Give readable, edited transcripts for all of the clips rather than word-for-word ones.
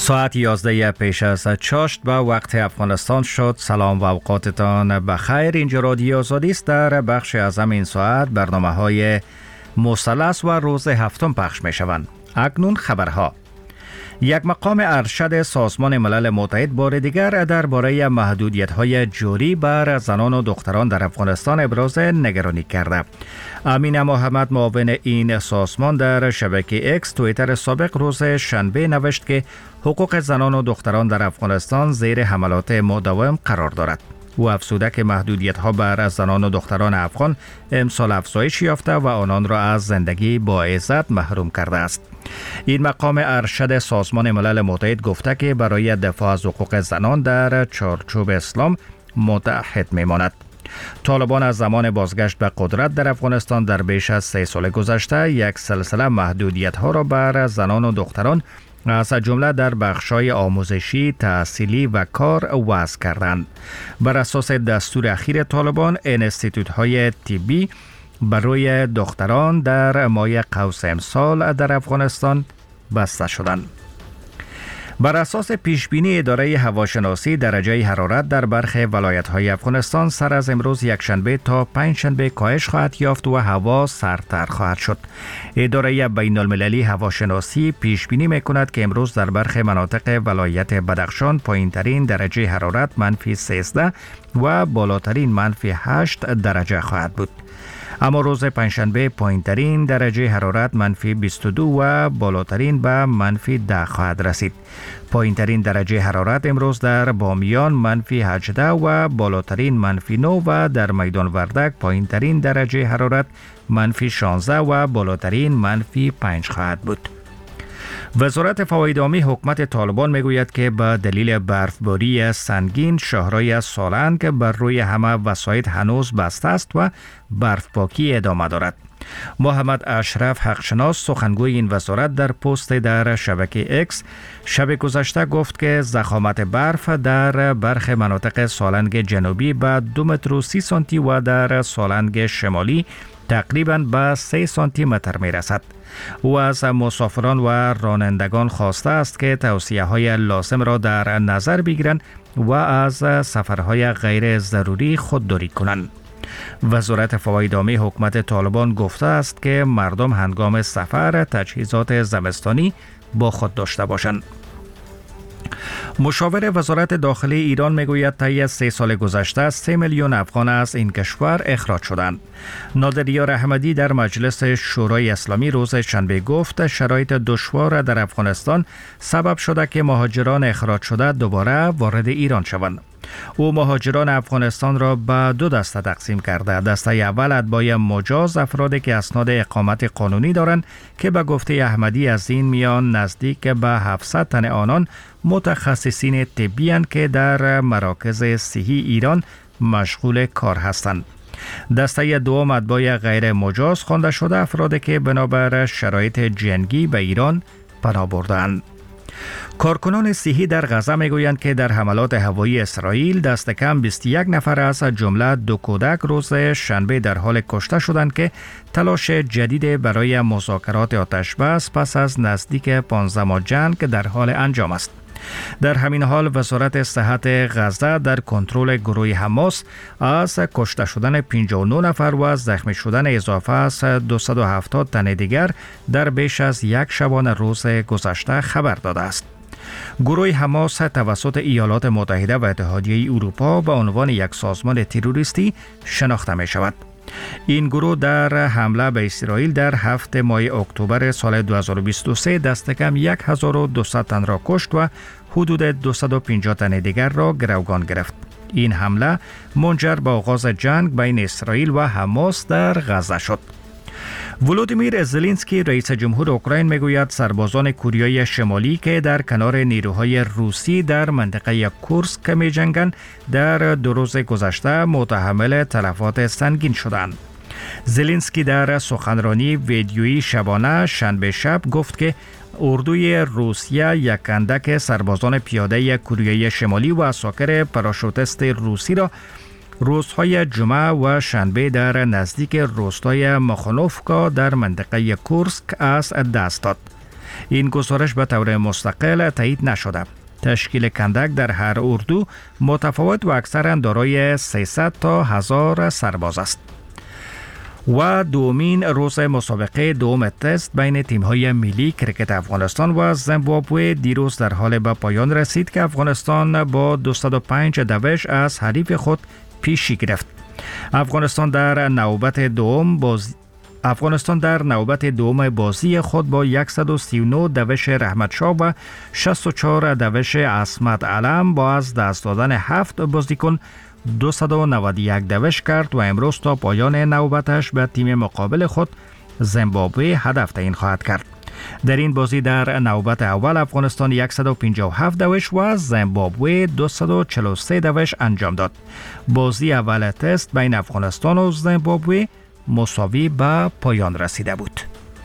ساعت 11 پیش از چاشت به وقت افغانستان شد. سلام و اوقاتتان بخیر. اینجا رادیو آزادی است. در بخش اعظم این ساعت برنامه های مثلث و روز هفتم پخش می شوند. اکنون خبرها. یک مقام ارشد سازمان ملل متحد بار دیگر درباره محدودیت‌های جوری بر زنان و دختران در افغانستان ابراز نگرانی کرده. امین محمد معاون این سازمان در شبکه اکس توییتر سابق روز شنبه نوشت که حقوق زنان و دختران در افغانستان زیر حملات مداوم قرار دارد. او افزوده که محدودیت‌ها بر زنان و دختران افغان امسال افزایش یافته و آنان را از زندگی با عزت محروم کرده است. این مقام ارشد سازمان ملل متحد گفته که برای دفاع از حقوق زنان در چارچوب اسلام متحد می‌ماند. طالبان از زمان بازگشت به قدرت در افغانستان در بیش از 3 سال گذشته یک سلسله محدودیت‌ها را بر زنان و دختران از جمله در بخش‌های آموزشی، تحصیلی و کار وضع کردند. بر اساس دستور اخیر طالبان، انستیتوت‌های طبی برای دختران در ماه قوس امسال در افغانستان بسته شدند. بر اساس پیشبینی اداره هواشناسی، درجه حرارت در برخی ولایت‌های افغانستان سر از امروز یکشنبه تا پنجشنبه کاهش خواهد یافت و هوا سردتر خواهد شد. اداره بین‌المللی هواشناسی پیشبینی می‌کند که امروز در برخی مناطق ولایت بدخشان پایین‌ترین درجه حرارت -13 و بالاترین -8 درجه خواهد بود. اما روز پنجشنبه پایین‌ترین درجه حرارت -22 و بالاترین به -10 خواهد رسید. پایین‌ترین درجه حرارت امروز در بامیان -18 و بالاترین -9 و در میدان وردک پایین‌ترین درجه حرارت -16 و بالاترین -5 خواهد بود. وزارت فواید عامی حکومت طالبان میگوید که به دلیل برفباری سنگین شهرهای سالنگ بر روی همه وسایط هنوز بسته است و برفپاکی ادامه دارد. محمد اشرف حقشناس سخنگوی این وزارت در پست در شبکه اکس شب گذشته گفت که ضخامت برف در برخی مناطق سالنگ جنوبی به 2 متر و 30 سانتی و در سالنگ شمالی تقریباً به 3 سانتی متر می رسد. او از مسافران و رانندگان خواسته است که توصیه‌های لازم را در نظر بگیرند و از سفرهای غیر ضروری خودداری کنند. وزارت فواید عامی حکومت طالبان گفته است که مردم هنگام سفر تجهیزات زمستانی با خود داشته باشند. مشاور وزارت داخلی ایران میگوید طی 3 سال گذشته 3 میلیون افغان از این کشور اخراج شدند. نادریار احمدی در مجلس شورای اسلامی روز شنبه گفت شرایط دشوار در افغانستان سبب شده که مهاجران اخراج شده دوباره وارد ایران شوند. او مهاجران افغانستان را به 2 دسته تقسیم کرده. دسته اول اتباع مجاز، افرادی که اسناد اقامت قانونی دارند که به گفته احمدی از این میان نزدیک به 700 تن آنان متخصصین طبی اند که در مراکز صحی ایران مشغول کار هستند. دسته دوم اتباع غیر مجاز خوانده شده، افرادی که بنابر شرایط جنگی به ایران پناه بردند. کارکنان صحی در غزه میگویند که در حملات هوایی اسرائیل دست کم 21 نفر از جمله 2 کودک روز شنبه در حال کشته شدند که تلاش جدید برای مذاکرات آتشبس پس از نزدیک 15 ماه جنگ در حال انجام است. در همین حال وزارت صحت غزه در کنترل گروه حماس از کشته شدن 59 نفر و زخمی شدن اضافه از 270 تن دیگر در بیش از یک شبانه روز گذشته خبر داده است. گروه حماس توسط ایالات متحده و اتحادیه اروپا به عنوان یک سازمان تروریستی شناخته می شود. این گروه در حمله به اسرائیل در 7 ماه اکتبر سال 2023 دست کم 1200 تن را کشت و حدود 250 تن دیگر را گروگان گرفت. این حمله منجر به آغاز جنگ بین اسرائیل و حماس در غزه شد. ولودیمیر زلنسکی رئیس جمهور اوکراین میگوید سربازان کوریای شمالی که در کنار نیروهای روسی در منطقه کورسک می‌جنگند در 2 روز گذشته متحمل تلفات سنگین شدند. زلنسکی در سخنرانی ویدیویی شبانه شنبه شب گفت که اردوی روسیه یک اندک سربازان پیاده کوریای شمالی و عساکر پاراشوتیست روسی را روزهای جمعه و شنبه در نزدیک روستای ماخانوفکا در منطقه کورسک از دست داد. این گزارش به طور مستقل تایید نشده. تشکیل کندک در هر اردو متفاوت و اکثرا دارای 300 تا 1000 سرباز است. و دومین روز مسابقه دوم تست بین تیم‌های ملی کرکت افغانستان و زیمبابوه دیروز در حال به پایان رسید که افغانستان با 205 دوش از حریف خود پیشی گرفت. افغانستان در نوبت دوم بازی خود با 139 دوش رحمت شاه و 64 دوش عصمت علم با از دست دادن 7 بازیکن 291 دوش کرد و امروز تا پایان نوبتش به تیم مقابل خود زیمبابوه هدف تعیین خواهد کرد. در این بازی در نوبت اول افغانستان 157 دوش و زیمبابوه 243 دوش انجام داد. بازی اول تست بین افغانستان و زیمبابوه مساوی به پایان رسیده بود.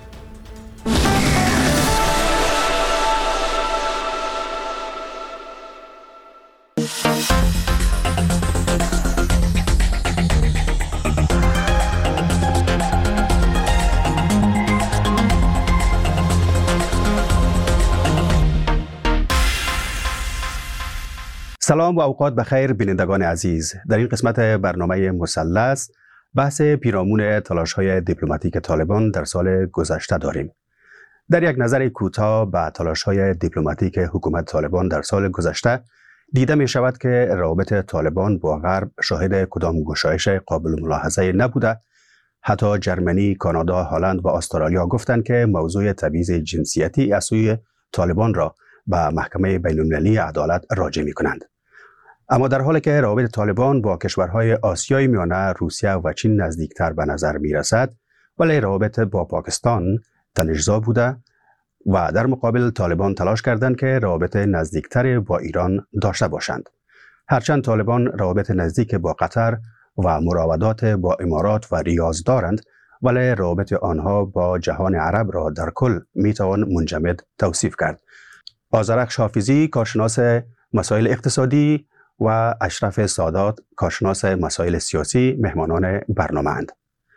سلام و اوقات بخیر بینندگان عزیز. در این قسمت برنامه مثلث بحث پیرامون تلاش‌های دیپلماتیک طالبان در سال گذشته داریم. در یک نظر کوتاه به تلاش‌های دیپلماتیک حکومت طالبان در سال گذشته دیده می شود که روابط طالبان با غرب شاهد کدام گشایش قابل ملاحظه نبوده. حتی جرمنی، کانادا، هلند و استرالیا گفتند که موضوع تبعیض جنسیتی از سوی طالبان را به محکمه بین‌المللی عدالت راجع می کنند. اما در حالی که روابط طالبان با کشورهای آسیای میانه، روسیه و چین نزدیکتر به نظر می رسد، ولی روابط با پاکستان تنش‌زا بوده و در مقابل طالبان تلاش کردند که روابط نزدیکتر با ایران داشته باشند. هرچند طالبان روابط نزدیک با قطر و مراودات با امارات و ریاض دارند، ولی روابط آنها با جهان عرب را در کل می توان منجمد توصیف کرد. آذرخش حافظی، کارشناس مسائل اقتصادی، و اشرف سادات، کارشناس مسائل سیاسی، مهمانان برنامه اند.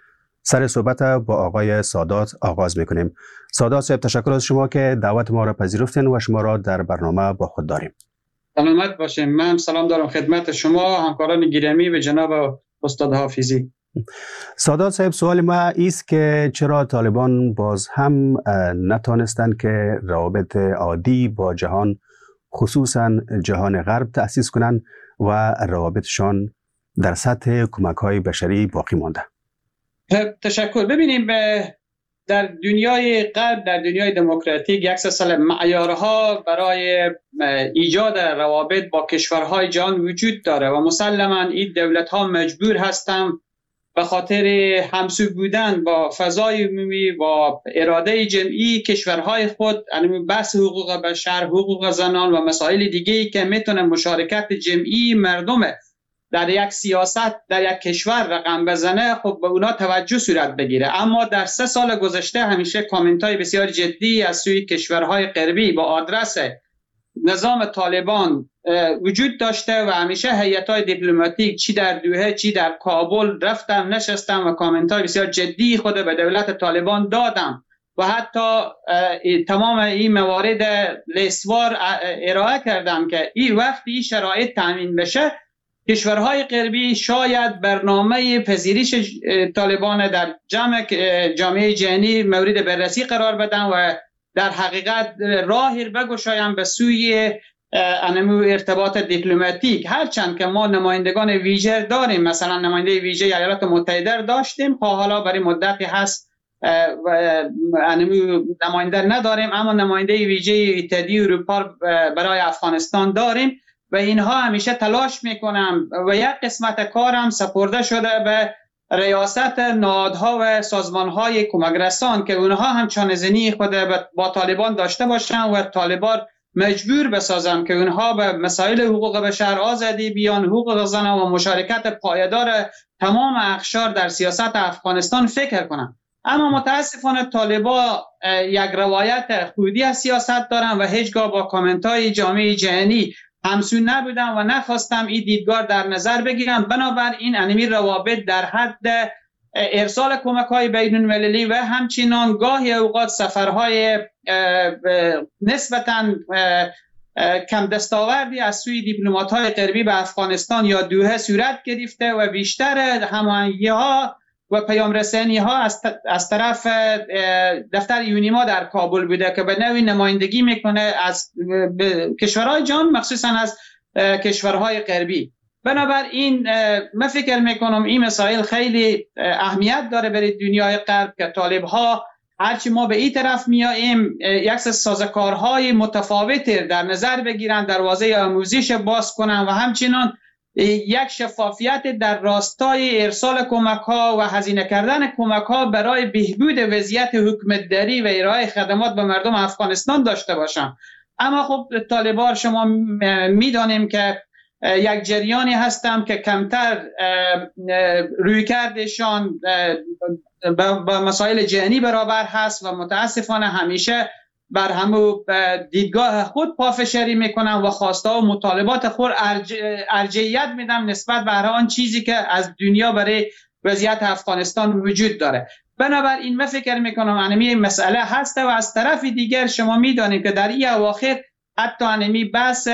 سر صحبت با آقای سادات آغاز میکنیم. سادات صاحب، تشکر از شما که دعوت ما را پذیرفتین و شما را در برنامه با خود داریم. سلامت باشین. من سلام دارم خدمت شما همکاران گرامی و جناب استاد حافظی. سادات صاحب، سوال ما است که چرا طالبان باز هم نتانستند که روابط عادی با جهان، خصوصا جهان غرب تأسیس کنند و روابطشان در سطح کمک‌های بشری باقی مانده؟ تشکر. ببینیم در دنیای غرب، در دنیای دموکراتیک، یک سلسله معیارها برای ایجاد روابط با کشورهای جهان وجود داره و مسلماً این دولت‌ها مجبور هستند به خاطر همسو بودن با فضای عمومی و اراده جمعی کشورهای خود، یعنی بحث حقوق بشر، حقوق زنان و مسائل دیگه‌ای که میتونه مشارکت جمعی مردم در یک سیاست در یک کشور رقم بزنه، خب به اونا توجه صورت بگیره. اما در 3 سال گذشته همیشه کامنت‌های بسیار جدی از سوی کشورهای غربی با آدرس نظام طالبان وجود داشته و همیشه هیئت‌های دیپلماتیک چی در دوحه چی در کابل رفتن نشستن و کامنت‌های بسیار جدی خود به دولت طالبان دادن و حتی تمام این موارد لیستوار ارائه کردن که این وقتی شرایط تامین بشه کشورهای غربی شاید برنامه پذیرش طالبان در جامعه جهانی مورد بررسی قرار بدن و در حقیقت راهی بگشایم به سوی ارتباط دیپلماتیک. هرچند که ما نمایندگان ویژه داریم، مثلا نماینده ویژه ایالات متحده داشتیم، حالا برای مدتی هست نماینده نداریم، اما نماینده ویژه اتحادیه اروپا برای افغانستان داریم و اینها همیشه تلاش میکنم و یک قسمت کارم سپرده شده به ریاست نهادها و سازمانهای کمک رسان که اونها هم چانه‌زنی خود با طالبان داشته باشن و طالبان مجبور بسازم که اونها به مسائل حقوق بشر، آزادی بیان، حقوق زنان و مشارکت پایدار تمام اقشار در سیاست افغانستان فکر کنن. اما متاسفانه طالبان یک روایت خودی از سیاست دارن و هیچگاه با کامنت‌های جامعه جهانی همسو نبودم و نخواستم این دیدگاه در نظر بگیرم. بنابراین انمی روابط در حد ارسال کمک‌های بین‌المللی و همچنان گاهی اوقات سفرهای نسبتاً کم دستاوردی از سوی دیپلمات‌های غربی به افغانستان یا دوحه صورت گرفته و بیشتر هماهنگی‌ها و پیام رسانی‌ها از طرف دفتر یونیما در کابل بوده که به نوعی نمایندگی میکنه از کشورهای جهان، مخصوصاً از کشورهای غربی. بنابراین من فکر میکنم این مسائل خیلی اهمیت داره برای دنیای غرب که طالب‌ها هرچی ما به این طرف میاییم یک سازوکارهای متفاوتی در نظر بگیرن، دروازه آموزش باز کنن و همچنان یک شفافیت در راستای ارسال کمک‌ها و هزینه کردن کمک‌ها برای بهبود وضعیت حکومتداری و ارائه خدمات به مردم افغانستان داشته باشن. اما خب طالبان شما میدانیم که یک جریانی هستم که کمتر رویکردشان با مسائل جهانی برابر هست و متاسفانه همیشه بر همو دیدگاه خود پافشاری میکنن و خواسته و مطالبات خود ارجحیت میدن نسبت به هر آن چیزی که از دنیا برای وضعیت افغانستان وجود داره. بنابراین من فکر میکنم انمی مسئله هست و از طرف دیگر شما میدانید که در این اواخر حتی انمی بحث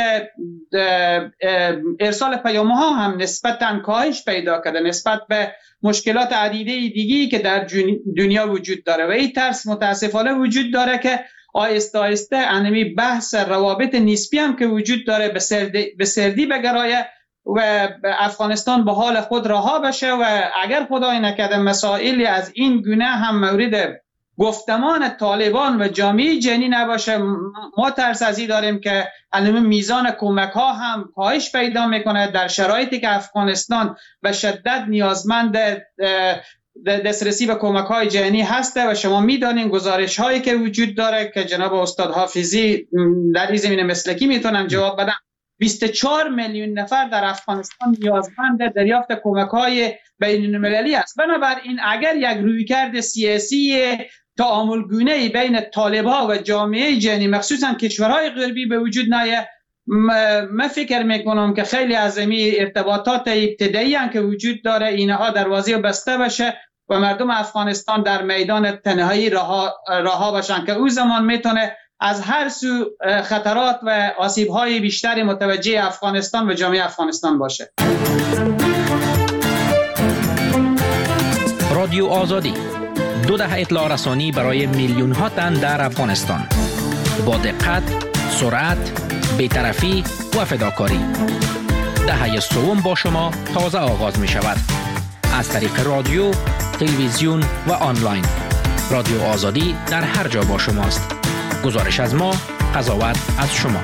ارسال پیام‌ها هم نسبتاً کاهش پیدا کرده نسبت به مشکلات عدیده دیگی که در دنیا وجود داره و این ترس متاسفانه وجود داره که آهسته آهسته انمی بحث روابط نسبی هم که وجود داره به سردی بگرایه و افغانستان به حال خود رها بشه و اگر خدای نکرده مسائلی از این گونه هم مورد گفتمان طالبان و جامعه جهانی نباشه، ما ترس از این داریم که میزان کمک ها هم کاهش پیدا میکنه در شرایطی که افغانستان به شدت نیازمند دسترسی به کمک های جهانی هسته و شما میدانین گزارش هایی که وجود داره که جناب استاد حافظی در این زمینه مسلکی میتونن جواب بدن. 24 میلیون نفر در افغانستان نیازمند دریافت کمک‌های بین‌المللی است. بنابراین اگر یک رویکرد سیاسی تعاملگونه‌ای بین طالب‌ها و جامعه جهانی مخصوصاً کشورهای غربی به وجود نیاید، من فکر میکنم که خیلی از این ارتباطات ابتدایی که وجود داره اینها دروازه بسته بشه و مردم افغانستان در میدان تنهایی رها باشن که او زمان میتونه از هر سو خطرات و آسیب‌های بیشتری متوجه افغانستان و جامعه افغانستان باشه. رادیو آزادی 2 دهه اطلاع رسانی برای میلیون‌ها تن در افغانستان با دقت، سرعت، بی‌طرفی و فداکاری. دهه سوم با شما تازه آغاز می شود. از طریق رادیو، تلویزیون و آنلاین. رادیو آزادی در هر جا با شماست. گزارش از ما، قضاوت از شما.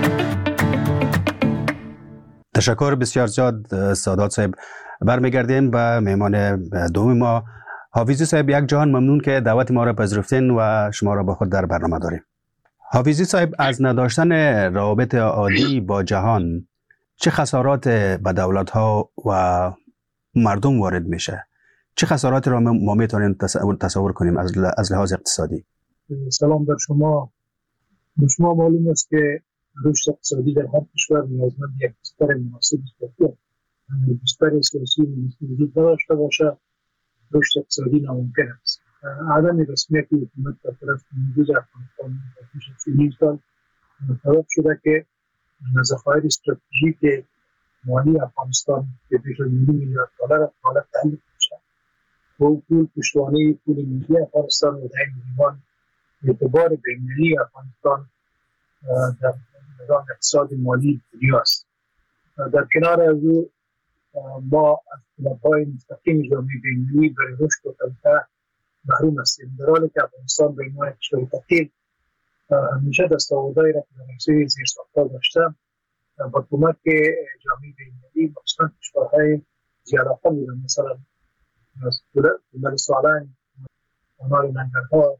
تشکر بسیار زیاد سادات صاحب. برمیگردیم به مهمان دوم ما حافظی صاحب. یک جهان ممنون که دعوت ما را پذیرفتین و شما را با خود در برنامه داریم. حافظی صاحب، از نداشتن روابط عادی با جهان چه خسارات به دولت‌ها و مردم وارد میشه؟ چه خسارات را ما میتونیم تصور کنیم از لحاظ اقتصادی؟ سلام بر شما. به شما معلوم است که رشد اقتصادی در هر کشور نیازمند یک بستر مناسب است. بستر سیاسی وجود نداشته باشه رشد اقتصادی ناممکن است. عدم رسمیت حکومت در طرف موجود افغانستان در پیش از 30 سال سبب شده که ذخایر استراتژیک مالی افغانستان که بیش از 2 میلیارد دلار حالت تحلیل شده و پول پشتوانه پول ملی افغانستان و در این اعتبار بین‌المللی افغانستان در نظام اقتصاد مالی دنیا است. در کنار از او ما از کمک‌های مستقیم جامعه بین‌المللی برای رشد و توسعه محروم هستیم، در حالی که افغانستان به عنوان کشور فقیر همیشه دستاوردهایی را که در حوزه زیرساخت‌ها داشته با کمک جامعه بین‌المللی مخصوصاً کشورهای زیادتر بودن، مثلا دولت سالنگ، آنار ننگرها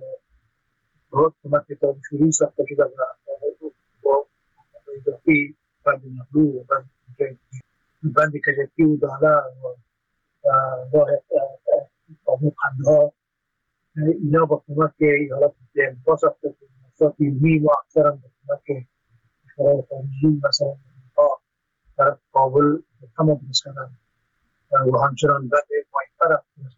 کمک تابشوری ساخته شده با اضافی بند نهرو و بند کجکی و داله و راه آمو قندها، اینا با کمک ایالات متحده ساخته شده. مؤسسات علمی و اکثر هم با کمک کشورهای خارجی مثلا امریکا در کابل تمام درست کردن و همچنان بند مایتر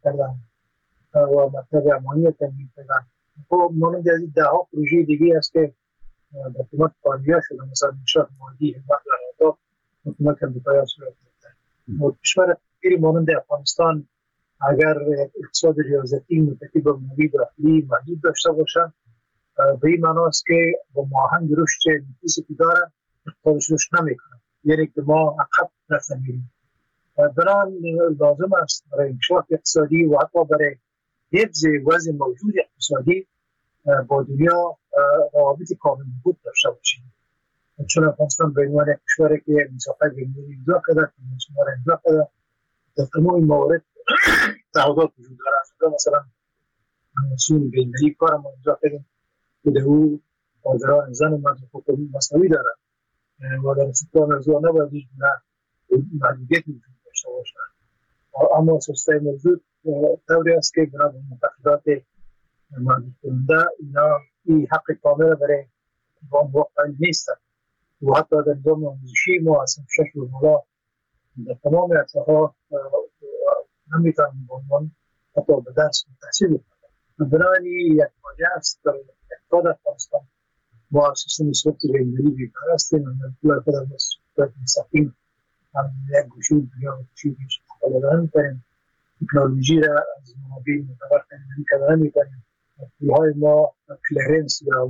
کردن و مطلب امانی تامین کردن. خب مانند از این ده ها پروژه دیگه است که در حکومت کاندیا شده، مثلا انشاء مالی حکومت اهداف حکومت امریکایی صورت گرفته. کشور غیر مانند افغانستان اگر اقتصاد ریاضتی متکی به مولی داخلی محدود داشته باشد، به این معنی است که با ماهنگ رشد نفیسی که داره اقتصادش رشد نمیکنه، یعنی که ما عقب رفته میریم. بنابراین لازم است برای انکشاف اقتصادی و حتی برای حفظ وضع موجود اقتصادی با دنیا روابط کامل بود داشته باشیم. چون افغانستان به عنوان کشوری که مسافت بین‌المللی امضا کرده، کنوانسیون‌ها را امضا کرده، در تمام موارد تعهدات وجود دارد. مثلا کنوانسیون بین‌المللی کار ما امضا کردیم که در او حاضران زن و مرد حقوق مساوی دارد و در استقلال موضوع نباید هیچ محدودیتی وجود داشته باشد. اما سوستای موضوع طوری است که بنا به معتقدات محدود کننده اینا این حق کامل برای نظام واقعی نیست و حتی در نظام آموزشی ما اصلا شکل و مولا در تمام ارتفاع نمیتونیم با عنوان حتی به درس تحصیل بکنیم. بنابراین یک واجه است برای اقتصاد افغانستان. ما سیستم ثبات بین‌المللی بیکار هستیم و من خودم صورت مستقیم هم یک گوشه دنیا و گوشه دیش استفاده نمی‌کنیم. تکنولوژی را از منابع معتبر تامین نمی‌کنیم. پول‌های ما کلرنس یا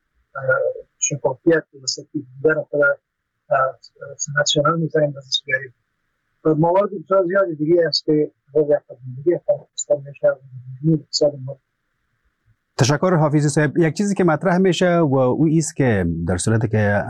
شفافیت و سطحی بودن خود نشانه می‌کنیم به دست بیاریم. موارد بسیار زیادی دیگه است که وضع اقتصادی افغانستان میشه و اقتصاد ما. تشکر حافظی صاحب. یک چیزی که مطرح میشه و او است که در صورتی که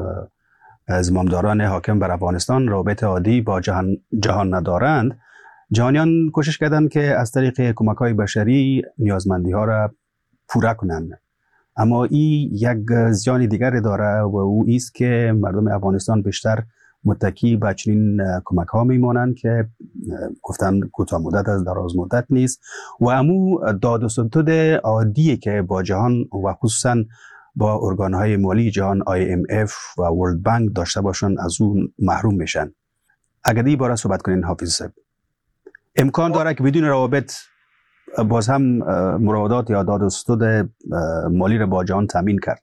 زمامداران حاکم بر افغانستان رابطه عادی با جهان ندارند، جهانیان کوشش کردند که از طریق کمک‌های بشری نیازمندی‌ها را پورا کنند. اما این یک زیان دیگر داره و او است که مردم افغانستان بیشتر متکی به چنین کمک ها میمانند که گفتن کوتاه مدت از دراز مدت نیست و امو داد و ستد عادی که با جهان و خصوصا با ارگان های مالی جهان IMF و ورلد بانک داشته باشن از اون محروم میشن. اگر دی باره صحبت کنین حافظ صاحب، امکان داره که بدون روابط باز هم مراودات یا داد و ستد مالی را با جهان تامین کرد؟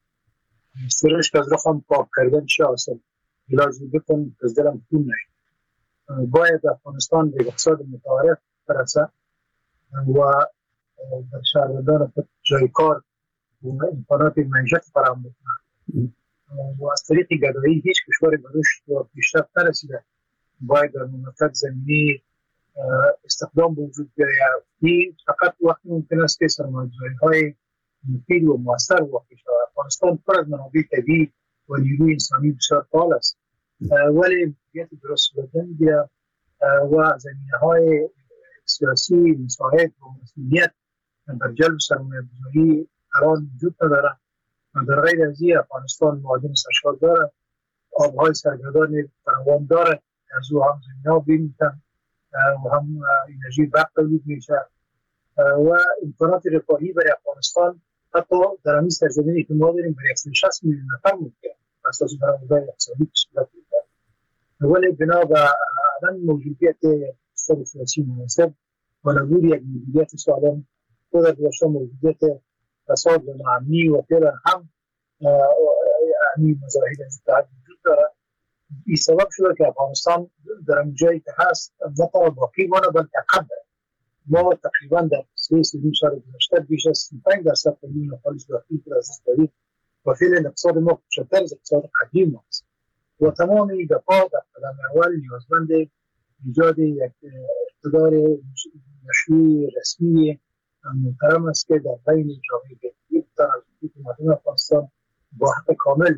سرش که از رخم پاک کردن چه آسان لازم بکن از دلم خون نهید. باید افغانستان به اقتصاد متعارف برسه و در شهروندان خود جای کار و امکانات معیشت فراهم بکنه و از طریق گدایی هیچ کشور به رشد و پیشرفت نرسیده. باید در مملکت زمینی استخدام به وجود بیاید. این فقط وقتی ممکن است که سرمایه‌گذاری‌های مفید و مؤثر واقع شود. افغانستان پر از منابع طبیعی و نیروی انسانی بسیار فعال است، ولی مدیریت درست صورت نمی‌گیرد و زمینه‌های سیاسی مساعد و مسئولیت در جلب سرمایه‌گذاری الان وجود ندارد. در غیر از این افغانستان معادن سرشار دارد، آب‌های سرگردان فراوان دارد، از او هم زمینه‌ها بیمی‌تن و هم انرژی برق تولید میشه و امکانات رفاهی برای افغانستان حتی در همین سرزمینی که ما داریم برای 160 میلیون نفر ممکن اساس برآوردهای اقتصادی صورت می‌گیرد. ولی بنا به عدم موجودیت اقتصاد سیاسی مناسب و نبود یک مدیریت سالم و در داشته موجودیت فساد و ناامنی و فعلا هم همین مظاهر اتحاد وجود دارد. این سبب شده که افغانستان در این جایی که هست نه تنها باقی مانه بلکه عقب دارد. ما تقریبا در 3 سال گذشته بیش از 35% میلیون خالص داخلی را از دست دادیم و فعلا اقتصاد ما کوچکتر از اقتصاد قدیم است و تمام این دفعات در قدم اول نیازمند ایجاد یک اقتدار مشروع رسمی محترم است که در بین جامعه بهتر از مردم افغانستان با حق کامل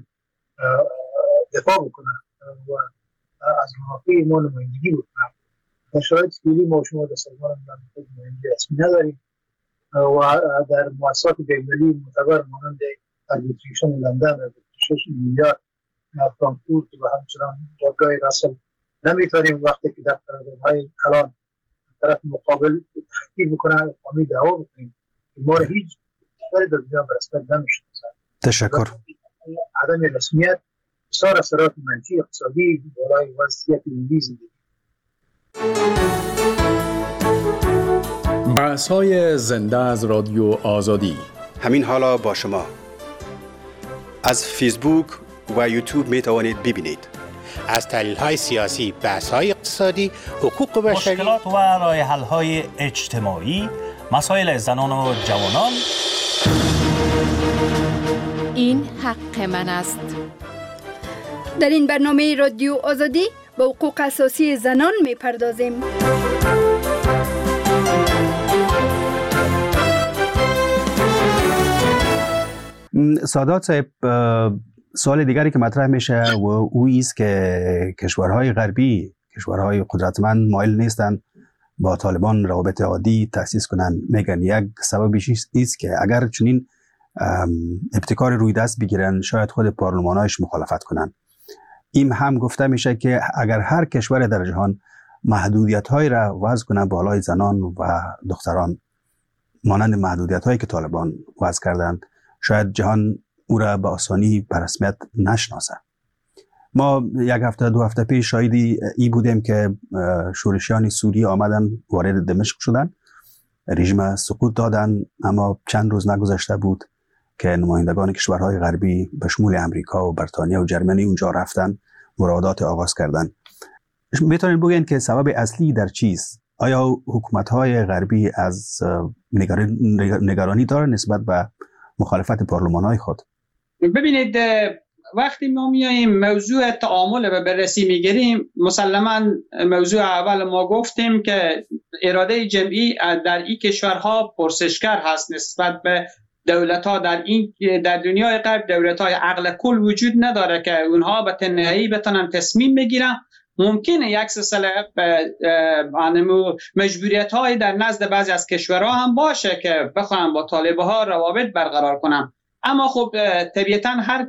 دفاع بکنه و از منافع ما نمایندگی بکنه. در شرایط فعلی ما شما در سازمان ملل نمایندگی رسمی نداریم و در مؤسسات بین‌المللی معتبر مانند اربیتریشن لندن، اربیتریشن نیویورک، فرانکفورت و همچنان جایگاه رسل نمیتونیم وقتی که در قراردادهای کلان طرف مقابل تحقیق بکنن قانونی دعوا بکنیم که ما را هیچ کشوری در دنیا به رسمیت نمی‌شناسد. تشکر. عدم رسمیت بسیار اثرات منفی اقتصادی برای وضعیت ملی زندگی. بحث‌های زنده از رادیو آزادی. همین حالا با شما از فیسبوک و یوتیوب می توانید ببینید. از تحلیل‌های سیاسی، بحث‌های اقتصادی، حقوق بشری، مشکلات و راه حل‌های اجتماعی، مسائل زنان و جوانان. این حق من است. در این برنامه رادیو آزادی به حقوق اساسی زنان می‌پردازیم. سادات صاحب، سوال دیگری که مطرح میشه و او است که کشورهای غربی، کشورهای قدرتمند مایل نیستند با طالبان روابط عادی تأسیس کنند. میگن یک سببش است که اگر چنین ابتکار روی دست بگیرن شاید خود پارلمانایش مخالفت کنند. این هم گفته میشه که اگر هر کشور در جهان محدودیت‌هایی را وضع کنه بالای زنان و دختران مانند محدودیت‌هایی که طالبان وضع کردند، شاید جهان او را به آسانی به رسمیت نشناسه. ما یک هفته دو هفته پیش شاهدی ای بودیم که شورشیان سوریه آمدن وارد دمشق شدن، رژیم سقوط دادن، اما چند روز نگذشته بود که نمایندگان کشورهای غربی به شمول امریکا و بریتانیا و جرمنی اونجا رفتن، مراودات آغاز کردن. میتونید بگین که سبب اصلی در چیست؟ آیا حکومت‌های غربی از نگرانی داره نسبت به مخالفت پارلمان‌های خود؟ ببینید، وقتی ما میاییم موضوع تعامل و بررسی میگیریم، مسلماً موضوع اول ما گفتیم که اراده جمعی در این کشورها پرسشگر هست نسبت به دولت‌ها. در دنیای غرب دولت‌های عقل کل وجود نداره که اونها به تنهایی بتونن تصمیم بگیرن. ممکنه یک سلسله مجبوریت‌های در نزد بعضی از کشورها هم باشه که بخوان با طالب‌ها روابط برقرار کنن، اما خب طبیعتاً هر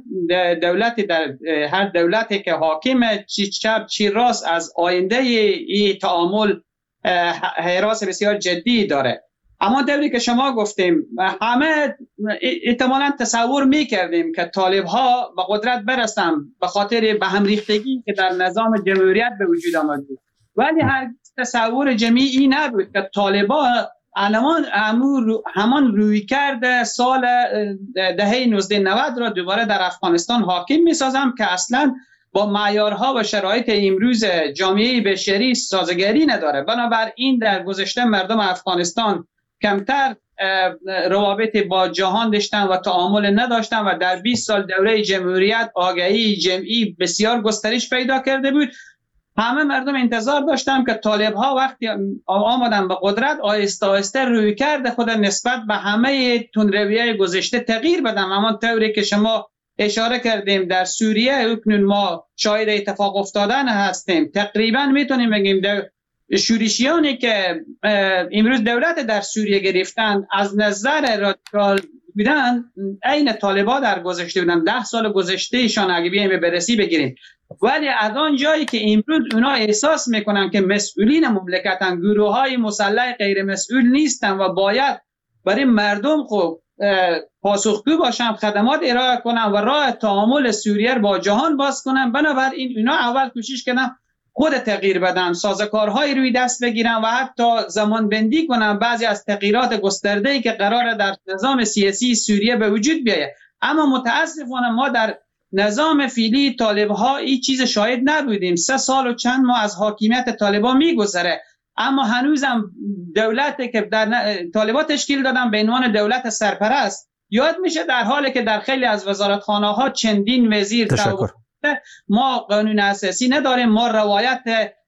دولتی که حاکم چی چپ چی راست از آینده این تعامل حراس بسیار جدی داره. اما دوری که شما گفتیم، همه احتمالاً تصور میکردیم که طالب‌ها به قدرت برسن به خاطر به هم ریختگی که در نظام جمهوریت به وجود آمد بود، ولی هر تصور جمعی نبود که طالب‌ها همان روی کرده سال دهه 1990 را دوباره در افغانستان حاکم میسازم که اصلاً با معیارها و شرایط امروز جامعه بشری سازگاری نداره. بنابراین در گذشته مردم افغانستان کمتر روابط با جهان داشتن و تعامل نداشتن و در 20 سال دوره جمهوریت آگاهی جمعی بسیار گسترش پیدا کرده بود. همه مردم انتظار داشتن که طالب‌ها وقتی آمدن به قدرت آهسته آهسته روی کرده خود نسبت به همه تندروی‌های گذشته تغییر بدن. اما طوری که شما اشاره کردیم در سوریه اکنون ما شاهد اتفاق افتادن هستیم. تقریبا میتونیم بگیم شورشیانی که امروز دولت در سوریه گرفتن از نظر رادیکال بودن عین طالبان در گذشته بودن. 10 سال گذشته ایشان اگه بیایم بررسی بگیریم، ولی از آن جایی که امروز اونا احساس میکنن که مسئولین مملکتن، گروه‌های مسلح غیر مسئول نیستن و باید برای مردم خوب پاسخگو باشن، خدمات ارائه کنن و راه تعامل سوریه با جهان باز کنن. بنابراین اینا اول کوشش کردن خود تغییر بدن، سازوکارهای روی دست بگیرن و حتی زمان بندی کنن بعضی از تغییرات گسترده‌ای که قراره در نظام سیاسی سوریه به وجود بیاید. اما متاسفانه ما در نظام فعلی طالب‌ها این چیز شاهد نبودیم. 3 سال و چند ماه از حاکمیت طالبان میگذره، اما هنوزم دولتی که در طالبان تشکیل دادن به عنوان دولت سرپرست یاد میشه، در حالی که در خیلی از وزارتخانه‌ها چندین وزیر ما قانون اساسی نداریم، ما روایت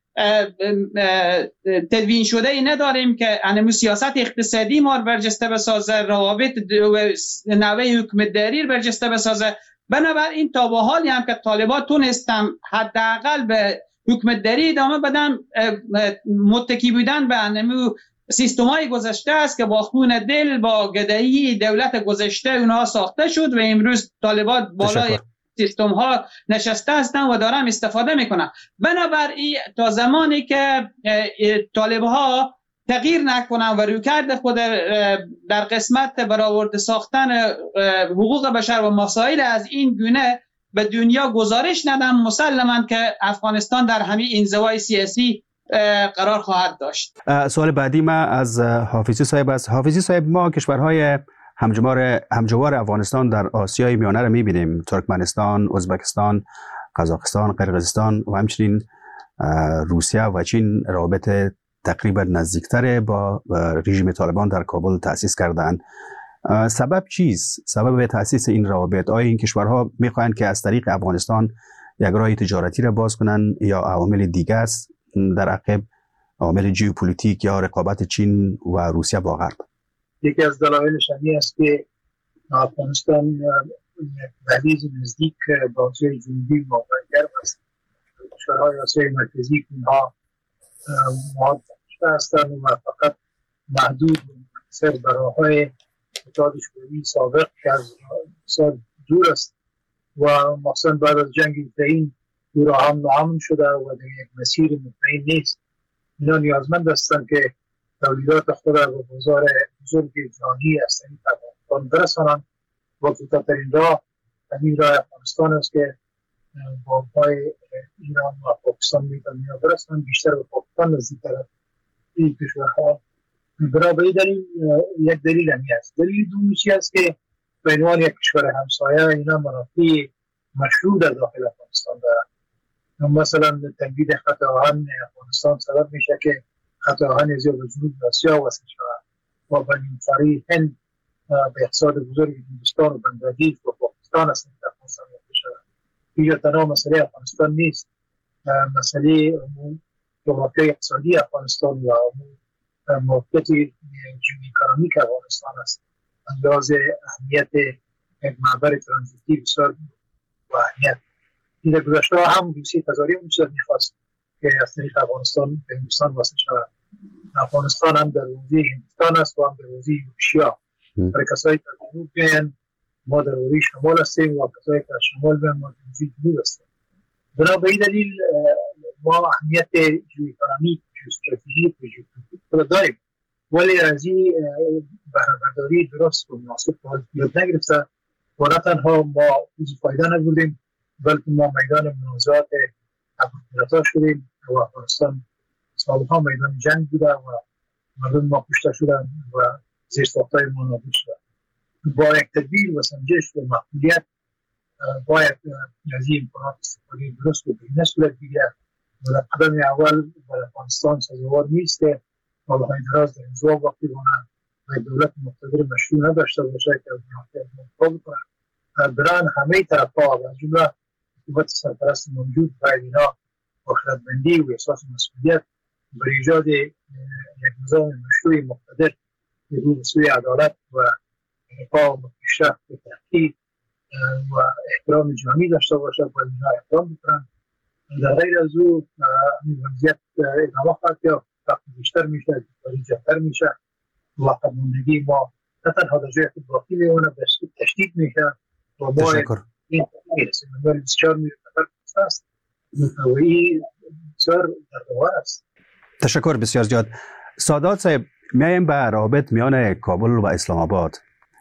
تدوین شده ای نداریم که انمو سیاست اقتصادی ما برجسته بسازه، روابط نوع حکومتداری برجسته بسازه. بنابراین تا به حالی هم که طالبان تونستن حداقل به حکومتداری ادامه بدن، متکی بودن به انمو سیستم‌های گذشته است که با خون دل با گدایی دولت گذشته اونها ساخته شد و امروز طالبان بالای سیستم ها نشسته هستن و دارن استفاده میکنن. بنابراین تا زمانی که طالب ها تغییر نکنن و رویکرد خود در قسمت برآورده ساختن حقوق بشر و مسائل از این گونه به دنیا گزارش ندن، مسلماً که افغانستان در همین انزوای سیاسی قرار خواهد داشت. سوال بعدی ما از حافظی صاحب است. حافظی صاحب، ما کشورهای همجوار افغانستان در آسیای میانه را می‌بینیم: ترکمنستان، ازبکستان، قزاقستان، قرقیزستان و همچنین روسیه و چین روابط تقریبا نزدیکتر با رژیم طالبان در کابل تأسیس کردند. سبب چیست؟ سبب تأسیس این روابط؟ آیا این کشورها می‌خواهند که از طریق افغانستان یک راه تجارتی را باز کنند یا عوامل دیگر است در عقب، عوامل ژئوپلیتیک یا رقابت چین و روسیه با غرب؟ یکی از دلایلش این است که افغانستان بلیز نزدیک با آسیای جنوبی واقع است. کشورهای آسیای مرکزی اینها هستند و فقط محدود منحصر به راه‌های اتحاد شوروی سابق که از بسیار دور است و مثلا بعد از جنگ اوکراین دور هم ناامن شده و در یک مسیر مطمئن نیست. اینا نیازمند هستند که تولیدات خود را به بازار بزرگ جهانی از طریق افغانستان برسانند و کوتاه‌ترین راه همین راه افغانستان است که با پای ایران و پاکستان میتونن برسانند، بیشتر به پاکستان نزدیک‌تر این کشورها. برای دلیل یک دلیل همی است. دلیل دومی است که به عنوان یک کشور همسایه اینا منافع مشروع در داخل افغانستان دارند. مثلا تنبید خط آهن افغانستان سبب میشه که خط آهن از جنوب آسیا وصل شود و به نیمکره هند به اقتصاد بزرگ هندوستان و بنگلادیش و پاکستان است در افغانستان وصل شود. اینجا تنها مسئله افغانستان نیست، مسئله جغرافیای اقتصادی افغانستان و موقعیت جیواکونومیک افغانستان است. اندازه اهمیت یک معبر ترانزیتی بسیار با اهمیت. این در گذشته هم روسیه تظاهری میشد میخواست که از طریق افغانستان به هندوستان وصل شود. افغانستان هم در حوزه هندوستان است و هم در حوزه یورشیا. برای کسایی که جنوب بیان ما در حوزه شمال هستیم و کسایی که شمال بیان ما در حوزه جنوب هستیم. بنابراین دلیل ما اهمیت جیواکونومیک، ژئواستراتژیک و ژئوپلیتیک را داریم، ولی از این بهره‌برداری درست و مناسب یاد نگرفته و نه تنها ما فایده نبردیم بلکه ما میدان منازعات ابوالفضل شدیم و افغانستان سالها میدان جنگ بوده و مردم ما کشته شدند و زیرساخت‌های ما نابود شده. با یک تدبیر و سنجش و مسئولیت باید از این امکانات استفاده درست و بهینه صورت بگیرد و در قدم اول در افغانستان سزاوار نیست که سالهای دراز در انزوا باقی ماند و دولت مقتدر مشروع نداشته باشه که از منافع بکنند. برای همه طرف‌ها و از جمله حکومت سرپرست موجود باید اینا با خردمندی و احساس مسئولیت برای ایجاد یک نظام مشروع مقتدر که رو به سوی عدالت و رفاه و پیشرفت و تحقیق و احترام جهانی داشته باشه باید اینا احترام بکنند. در غیر از او این وضعیت ادامه خواهد یافت، وقتی بیشتر میشه، جدیدتر میشه و قدماندگی ما نه تنها در جای خود باقی میمونه، تشدید میشه و ما این استعمال بسیار میرتفر است و این بسیار در دوار است. تشکر بسیار زیاد. سادات صاحب، میایم به روابط میان کابل و اسلام آباد.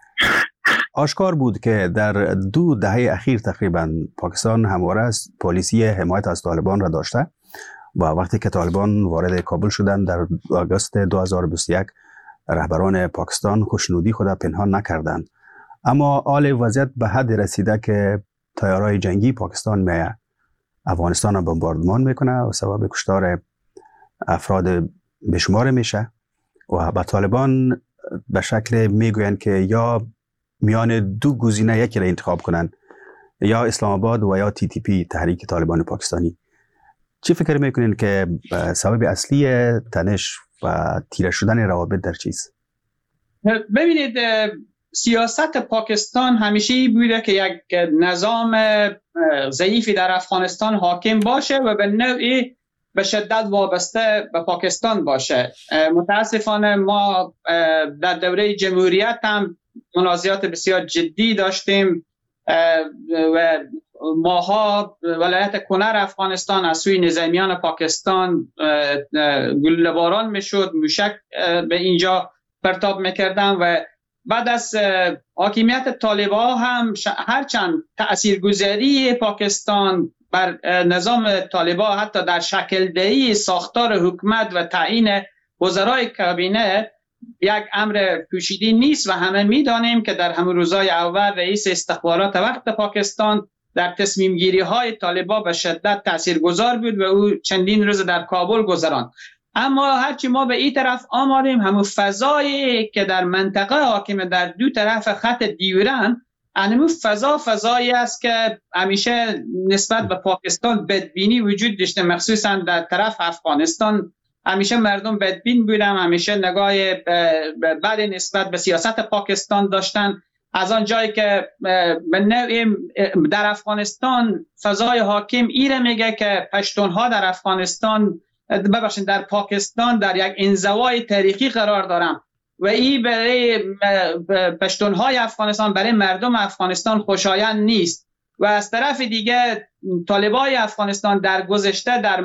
آشکار بود که در 2 دهه اخیر تقریبا پاکستان همواره است پالیسی حمایت از طالبان را داشته و وقتی که طالبان وارد کابل شدند در آگوست 2021 رهبران پاکستان خوشنودی خود پنهان نکردند. اما حال وضعیت به حد رسیده که تیارهای جنگی پاکستان میه افغانستان را بمباردمان میکنه و سبب کشتار افراد بشمار میشه و به طالبان به شکل میگویند که یا میان 2 گزینه یکی را انتخاب کنند، یا اسلام آباد و یا TTP، تحریک طالبان پاکستانی. چی فکر میکنین که سبب اصلی تنش و تیره شدن روابط در چیست؟ ببینید، سیاست پاکستان همیشه بوده که یک نظام ضعیفی در افغانستان حاکم باشه و به نوعی به شدت وابسته به پاکستان باشه. متاسفانه ما در دوره جمهوریت هم منازعات بسیار جدی داشتیم و ماها ولایت کنر افغانستان از سوی نظامیان پاکستان گلوله‌باران میشد، موشک به اینجا پرتاب میکردن و بعد از حاکمیت طالبان هم هرچند تاثیرگذاری پاکستان بر نظام طالبان حتی در شکل دهی ساختار حکومت و تعیین وزرای کابینه یک امر پوشیده نیست و همه میدانیم که در همون روزهای اول رئیس استخبارات وقت پاکستان در تصمیم گیری های طالبان به شدت تاثیرگذار بود و او چندین روز در کابل گذراند. اما هرچی ما به این طرف آماریم، همون فضایی که در منطقه حاکم در دو طرف خط دیورن، همون فضایی است که همیشه نسبت به پاکستان بدبینی وجود داشته، مخصوصا در طرف افغانستان همیشه مردم بدبین بودن، همیشه نگاه بد نسبت به سیاست پاکستان داشتن. از آن جایی که در افغانستان فضای حاکم ایره میگه که پشتونها در افغانستان در پاکستان در یک انزوای تاریخی قرار دارن و این برای پشتونهای افغانستان، برای مردم افغانستان خوشایند نیست. و از طرف دیگه طالبای افغانستان در گذشته در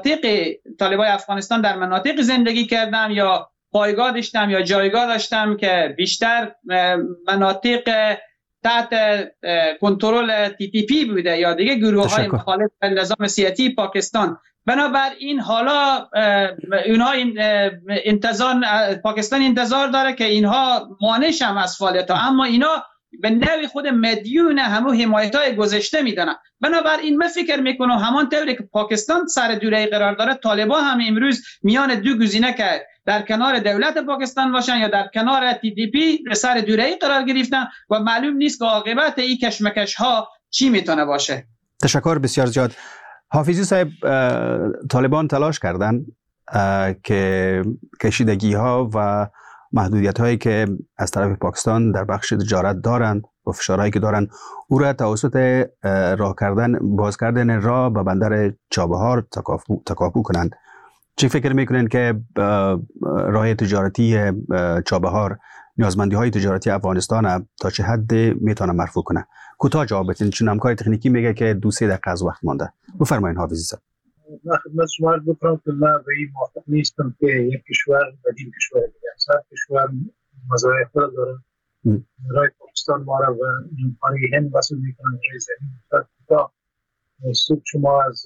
مناطق زندگی کردن یا پایگاه داشتم یا جایگاه داشتم که بیشتر مناطق تحت کنترل TTP بوده یا دیگه گروه های مخالف نظام سیاسی پاکستان. بنابراین حالا اونها پاکستان انتظار داره که اینها مانع شن از فعالیت ها، اما اینا به نوع خود مدیون همون حمایت های گذشته میدونن. بنابراین من فکر میکنم همان طوری که پاکستان سر دوره قرار داره، طالبان هم امروز میان دو گزینه که در کنار دولت پاکستان باشن یا در کنار TTP سر دوره قرار گرفتن و معلوم نیست که عاقبت این کشمکش ها چی میتونه باشه. تشکر بسیار زیاد. حافظی صاحب، طالبان تلاش کردن که کشیدگی ها و محدودیت هایی که از طرف پاکستان در بخش تجارت دارند و فشارهایی که دارند او را توسط باز کردن راه به بندر چابهار تکاپو کنند. چی فکر میکنین که راه تجارتی چابهار نیازمندی های تجارتی افغانستان تا چه حد میتونه مرفوع کنه؟ کوتاه جواب بدین، چون همکار تکنیکی میگه که 2-3 دقیقه از وقت مانده. بفرمایید حافظی صاحب. من خدمت شما بکنم که من به این موافق نیستم که یک کشور بدیل کشور دیگه است. هر کشور مزایای خود داره. رای پاکستان ما را و امکانی هند وصل میکنن رای زمین تا سود شما از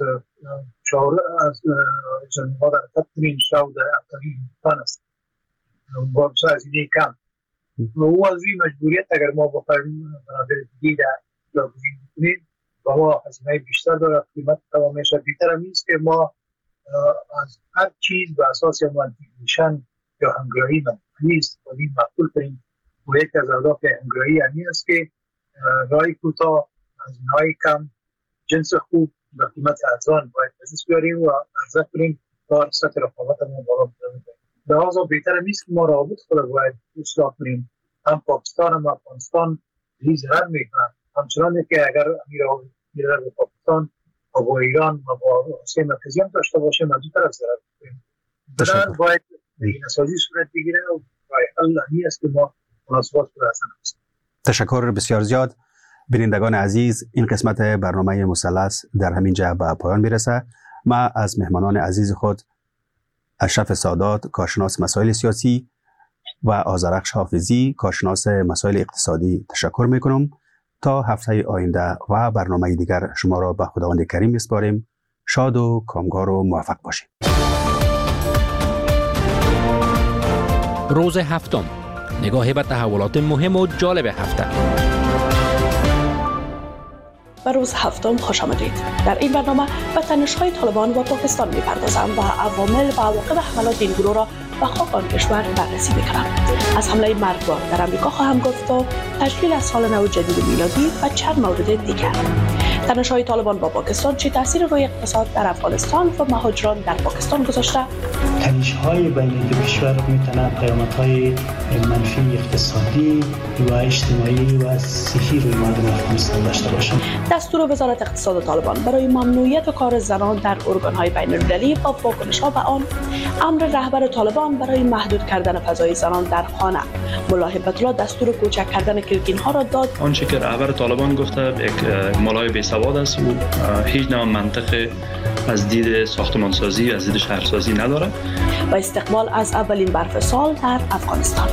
جنوبا در تطمین شو در اقتاری هندوستان است. بابسا از اینه کم و او از این مجبوریت اگر ما بخواهیم برادر دیگه در جاگزین بکنیم و ما هزینه بیشتر داره، قیمت تمامش بیشتر هم نیست که ما از هر چیز به اساس مانتیگیشن یا همگرایی نیست و این مقبول کنیم. و یک از اهداف همگرایی همی است که رای کوتاه، هزینه‌های کم، جنس خوب و قیمت ارزان باید دست بیاریم و عرضه کنیم تا سطح رقابتمون بالا ببریم. لحاظا بهتر نیست که ما روابط خود باید اصلاح کنیم. هم پاکستان هم افغانستان هیچ ضرر میکنن، همچنان که اگر میره به پاکستان و با ایران و با روسیه مرکزی هم داشته باشه ما دو طرف ضرر میکنیم. بنابراین باید بینه‌سازی صورت بگیره و راه حل همی است که ما مناسبات رو حسن هستیم. تشکر بسیار زیاد. بینندگان عزیز، این قسمت برنامه مثلث در همین جا به پایان میرسه. ما از مهمانان عزیز خود اشرف سادات، کارشناس مسائل سیاسی و آذرخش حافظی، کارشناس مسائل اقتصادی تشکر میکنم. تا هفته آینده و برنامه دیگر شما را به خداوند کریم میسپاریم. شاد و کامگار و موفق باشید. روز هفتم، نگاهی به تحولات مهم و جالب هفته. به روز هفتم خوش آمدید. در این برنامه به تنش‌های طالبان و پاکستان می‌پردازم و عوامل و عواقب حملات این گروه را به خاک آن کشور بررسی می‌کنم. از حمله مرگبار در آمریکا خواهم گفت و تجلیل از سال نو جدید میلادی و چند مورد دیگر. تنش‌های طالبان با پاکستان چه تأثیر روی اقتصاد در افغانستان و مهاجران در پاکستان گذاشته؟ تنش‌های بین دو کشور می‌تونه پیامدهای منفی اقتصادی و اجتماعی و صحی روی مردم افغانستان داشته باشند. دستور وزارت اقتصاد طالبان برای ممنوعیت کار زنان در ارگان‌های بین‌المللی با واکنش‌ها به آن، امر رهبر طالبان برای محدود کردن فضای زنان در خانه، ملا هیبت الله دستور کوچک کردن کلگین‌ها را داد. آنچه که رهبر طالبان گفته یک ملای بی‌سواد است و هیچ نوع منطق از دید ساختمانسازی، از دید شهرسازی نداره. و استقبال از اولین برف سال در افغانستان.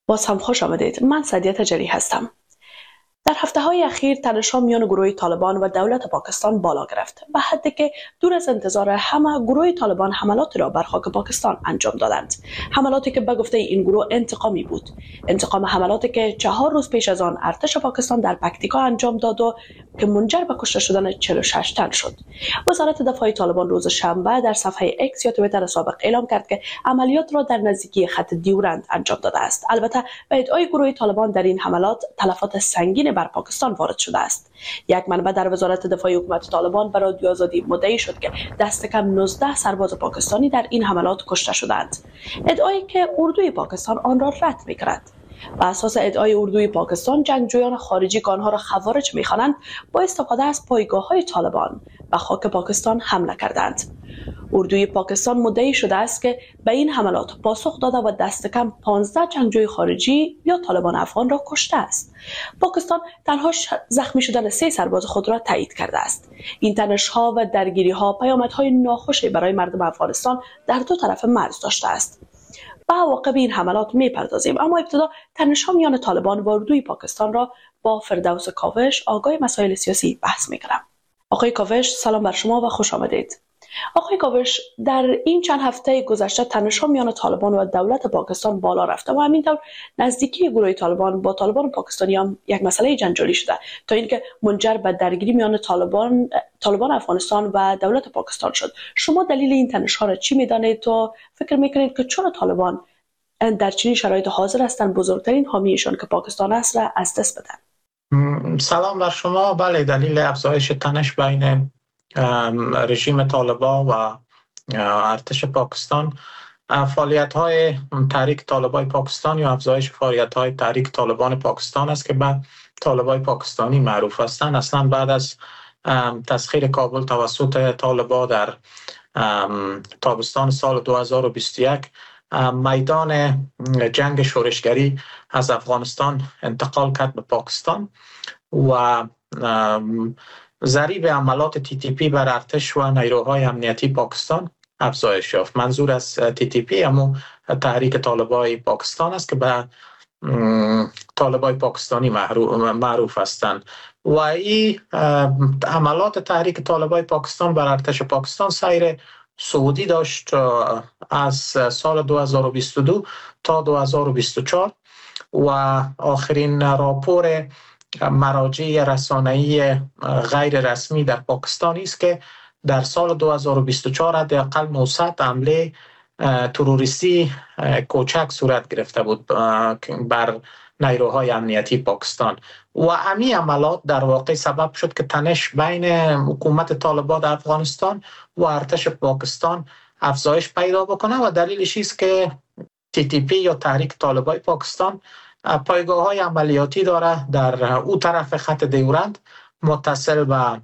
باز هم خوش آمدید. من سعدیه تجری هستم. در هفته‌های اخیر تنش‌ها میان گروه طالبان و دولت پاکستان بالا گرفت، به حدی که دور از انتظار همه گروه طالبان حملاتی را بر خاک پاکستان انجام دادند. حملاتی که به گفته این گروه انتقامی بود. انتقام حملاتی که 4 روز پیش از آن ارتش پاکستان در پکتیکا انجام داد و که منجر به کشته شدن 46 تن شد. وزارت دفاع طالبان روز شنبه در صفحه اکس یا توییتر سابق اعلام کرد که عملیات را در نزدیکی خط دیورند انجام داده است. البته به ادعای گروه طالبان در این حملات تلفات سنگین بر پاکستان وارد شده است. یک منبع در وزارت دفاع حکومت طالبان به رادیو آزادی مدعی شد که دست کم 19 سرباز پاکستانی در این حملات کشته شدند. ادعایی که اردوی پاکستان آن را رد می‌کند. بر اساس ادعای اردوی پاکستان، جنگجویان خارجی که آنها را خوارج می‌خوانند با استفاده از پایگاه‌های طالبان به خاک پاکستان حمله کردند. اردوی پاکستان مدعی شده است که به این حملات پاسخ داده و دست کم 15 جنگجوی خارجی یا طالبان افغان را کشته است. پاکستان تنها زخمی شدن 3 سرباز خود را تایید کرده است. این تنش‌ها و درگیری‌ها پیامدهای ناخوشی برای مردم افغانستان در دو طرف مرز داشته است. به عواقب این حملات می‌پردازیم، اما ابتدا تنش‌ها میان طالبان و اردوی پاکستان را با فردوس کاوش، آگاه مسائل سیاسی بحث می‌کنم. آقای کاوش، سلام بر شما و خوش آمدید. آقای کاوش، در این چند هفته گذشته تنش‌ها میان طالبان و دولت پاکستان بالا رفته و همینطور نزدیکی گروه طالبان با طالبان پاکستانی هم یک مسئله جنجالی شده تا اینکه منجر به درگیری میان طالبان افغانستان و دولت پاکستان شد. شما دلیل این تنش‌ها را چی می‌دانید و فکر می‌کنید که چرا طالبان در چنین شرایط حاضر هستند بزرگترین حامیشان که پاکستان است را از دست بدن؟ سلام بر شما. بله، دلیل افزایش تنش بین رژیم طالبان و ارتش پاکستان فعالیت‌های تحریک طالبان پاکستان یا افزایش فعالیت‌های تحریک طالبان پاکستان است که به طالبان پاکستانی معروف هستند. اصلا بعد از تسخیر کابل توسط طالبان در تابستان سال 2021 میدان جنگ شورشگری از افغانستان انتقال کرد به پاکستان و ضریب عملات TTP بر ارتش و نیروهای امنیتی پاکستان افزایش یافت. منظور از TTP همون تحریک طالبان پاکستان است که به طالبان پاکستانی معروف هستند و این عملات تحریک طالبان پاکستان بر ارتش پاکستان سیر صعودی داشت از سال 2022 تا 2024 و آخرین راپور مراجع رسانه‌ای غیر رسمی در پاکستان است که در سال 2024 حداقل 900 حمله تروریستی کوچک صورت گرفته بود بر نیروهای امنیتی پاکستان و همین عملات در واقع سبب شد که تنش بین حکومت طالبان در افغانستان و ارتش پاکستان افزایش پیدا بکنه و دلیلش است که TTP یا تحریک طالبان پاکستان پایگاه‌های عملیاتی داره در او طرف خط دیورند متصل به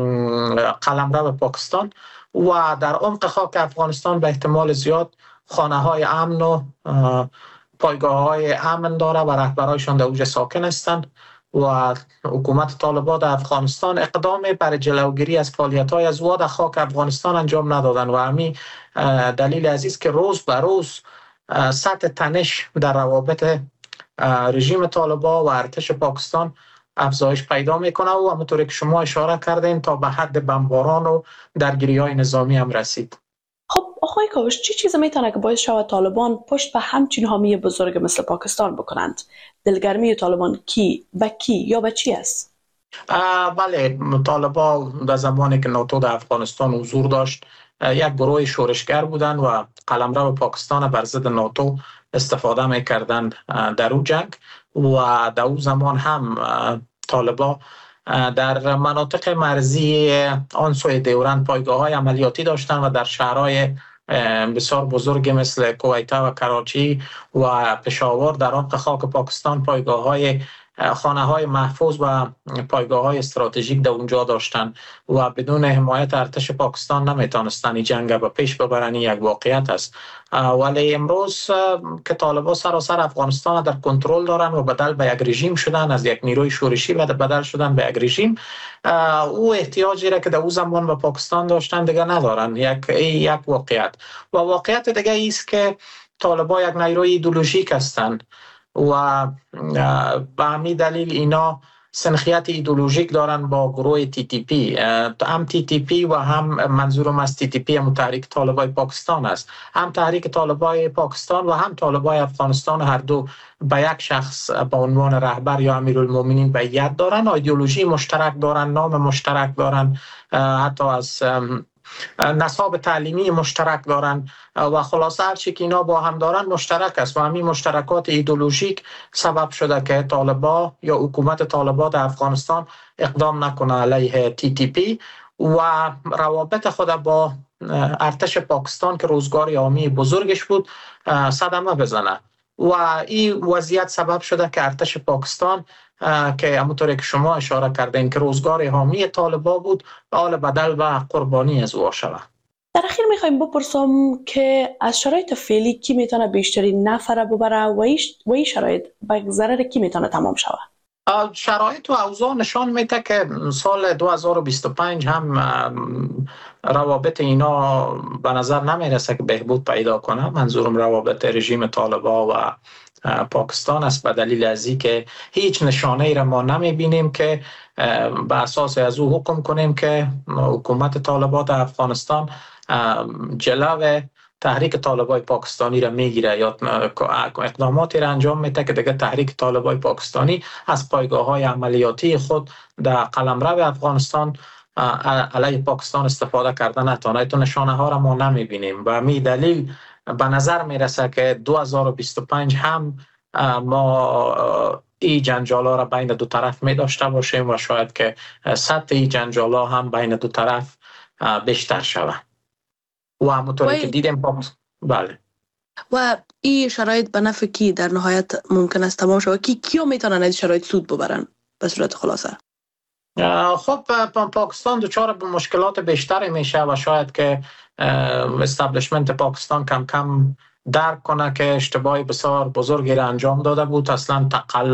قلمرو پاکستان و در عمق خاک افغانستان به احتمال زیاد خانه‌های امن و پایگاه‌های امن داره و رهبرایشان در اوج ساکن هستند و حکومت طالبان در افغانستان اقدام برای جلوگیری از فعالیت‌های از واد خاک افغانستان انجام ندادن و همین دلیل عزیز که روز به روز سطح تنش در روابط رژیم طالبان و ارتش پاکستان افزایش پیدا میکنه و همونطوری که شما اشاره کردین تا به حد بمباران و درگیری‌های نظامی هم رسید. خب آقای کاوش، چه چیزی میتونه که باعث شود طالبان پشت به همچین حامی بزرگ مثل پاکستان بکنند؟ دلگرمی طالبان به کی یا به چی است؟ بله، طالبان در زمانی که ناتو در افغانستان حضور داشت یک گروه شورشگر بودند و قلمرو پاکستان بر ضد ناتو استفاده میکردن در اون جنگ و در اون زمان هم طالبان در مناطق مرزی آن سوی دیورند پایگاه‌های عملیاتی داشتند و در شهرهای بسیار بزرگ مثل کویت و کراچی و پشاور در عمق خاک پاکستان پایگاه‌های خانه‌های محفوظ و پایگاه‌های استراتژیک در اونجا داشتند و بدون حمایت ارتش پاکستان نمیتونستن این جنگ به پیش ببرن. یک واقعیت است. ولی امروز که طالبان سراسر افغانستان در کنترل دارن و بدل به یک رژیم شدن، از یک نیروی شورشی و بدل شدن به یک رژیم، او احتیاجی را که در اون زمان به پاکستان داشتن دیگه ندارن. یک واقعیت و واقعیت دیگه است که طالبان یک نیروی ایدئولوژیک هستند و به همین دلیل اینا سنخیت ایدئولوژیک دارن با گروه TTP. هم TTP و هم منظورم از TTP هم تحریک طالبای پاکستان است. هم تحریک طالبای پاکستان و هم طالبای افغانستان هر دو به یک شخص به عنوان رهبر یا امیرالمومنین بیعت دارن، ایدئولوژی مشترک دارن، نام مشترک دارن، حتی از نصاب تعلیمی مشترک دارن و خلاصه هر چی که اینا با هم دارن مشترک است و همین مشترکات ایدئولوژیک سبب شده که طالبا یا حکومت طالبا در افغانستان اقدام نکنه علیه TTP و روابط خود با ارتش پاکستان که روزگار حامی بزرگش بود صدمه بزنه و این وضعیت سبب شده که ارتش پاکستان که همونطوری که شما اشاره کردین که روزگار حامی طالبا بود حال بدل و قربانی از او شود. در اخیر میخوایم بپرسم که از شرایط فعلی کی میتونه بیشترین نفر ببره و این شرایط به ضرر کی میتونه تمام شود؟ شرایط و اوضاع نشان میده که سال 2025 هم روابط اینا به نظر نمیرسه که بهبود پیدا کنه. منظورم روابط رژیم طالبا و پاکستان است به دلیل از اینکه هیچ نشانه ای را ما نمیبینیم که به اساس از او حکم کنیم که حکومت طالبا در افغانستان جلو تحریک طالبای پاکستانی را میگیره یا اقداماتی را انجام میده که دیگه تحریک طالبای پاکستانی از پایگاه‌های عملیاتی خود در قلمرو افغانستان علیه پاکستان استفاده کردن نتونه. تو نشانه ها را ما نمیبینیم و می دلیل به نظر میرسه که 2025 هم ما این جنجالا را بین دو طرف می داشته باشیم و شاید که سطح این جنجالا هم بین دو طرف بیشتر شود و همونطوری که دیدیم بله. و این شرایط به نفع کی در نهایت ممکن است تمام شود؟ کیا میتونن از شرایط سود ببرن به صورت خلاصه؟ خب پاکستان دچار مشکلات بیشتری میشه و شاید که استابلیشمنت پاکستان کم کم درک کنه که اشتباهی بسیار بزرگی را انجام داده بود. اصلا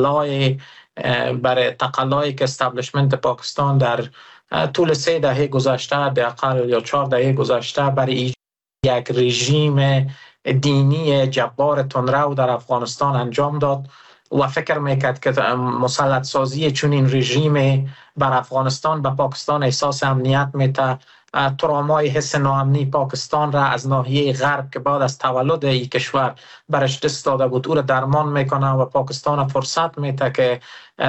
برای تقلایی که استابلیشمنت پاکستان در طول 3 دهه گذشته حداقل یا 4 دهه گذشته برای یک رژیم دینی جبار تندرو در افغانستان انجام داد و فکر میکرد که مسلط سازی چون این رژیم بر افغانستان به پاکستان احساس امنیت میده. ترامای حس ناامنی پاکستان را از ناحیه غرب که بعد از تولد این کشور برش دست داده بود او را درمان میکنه و پاکستان فرصت میده که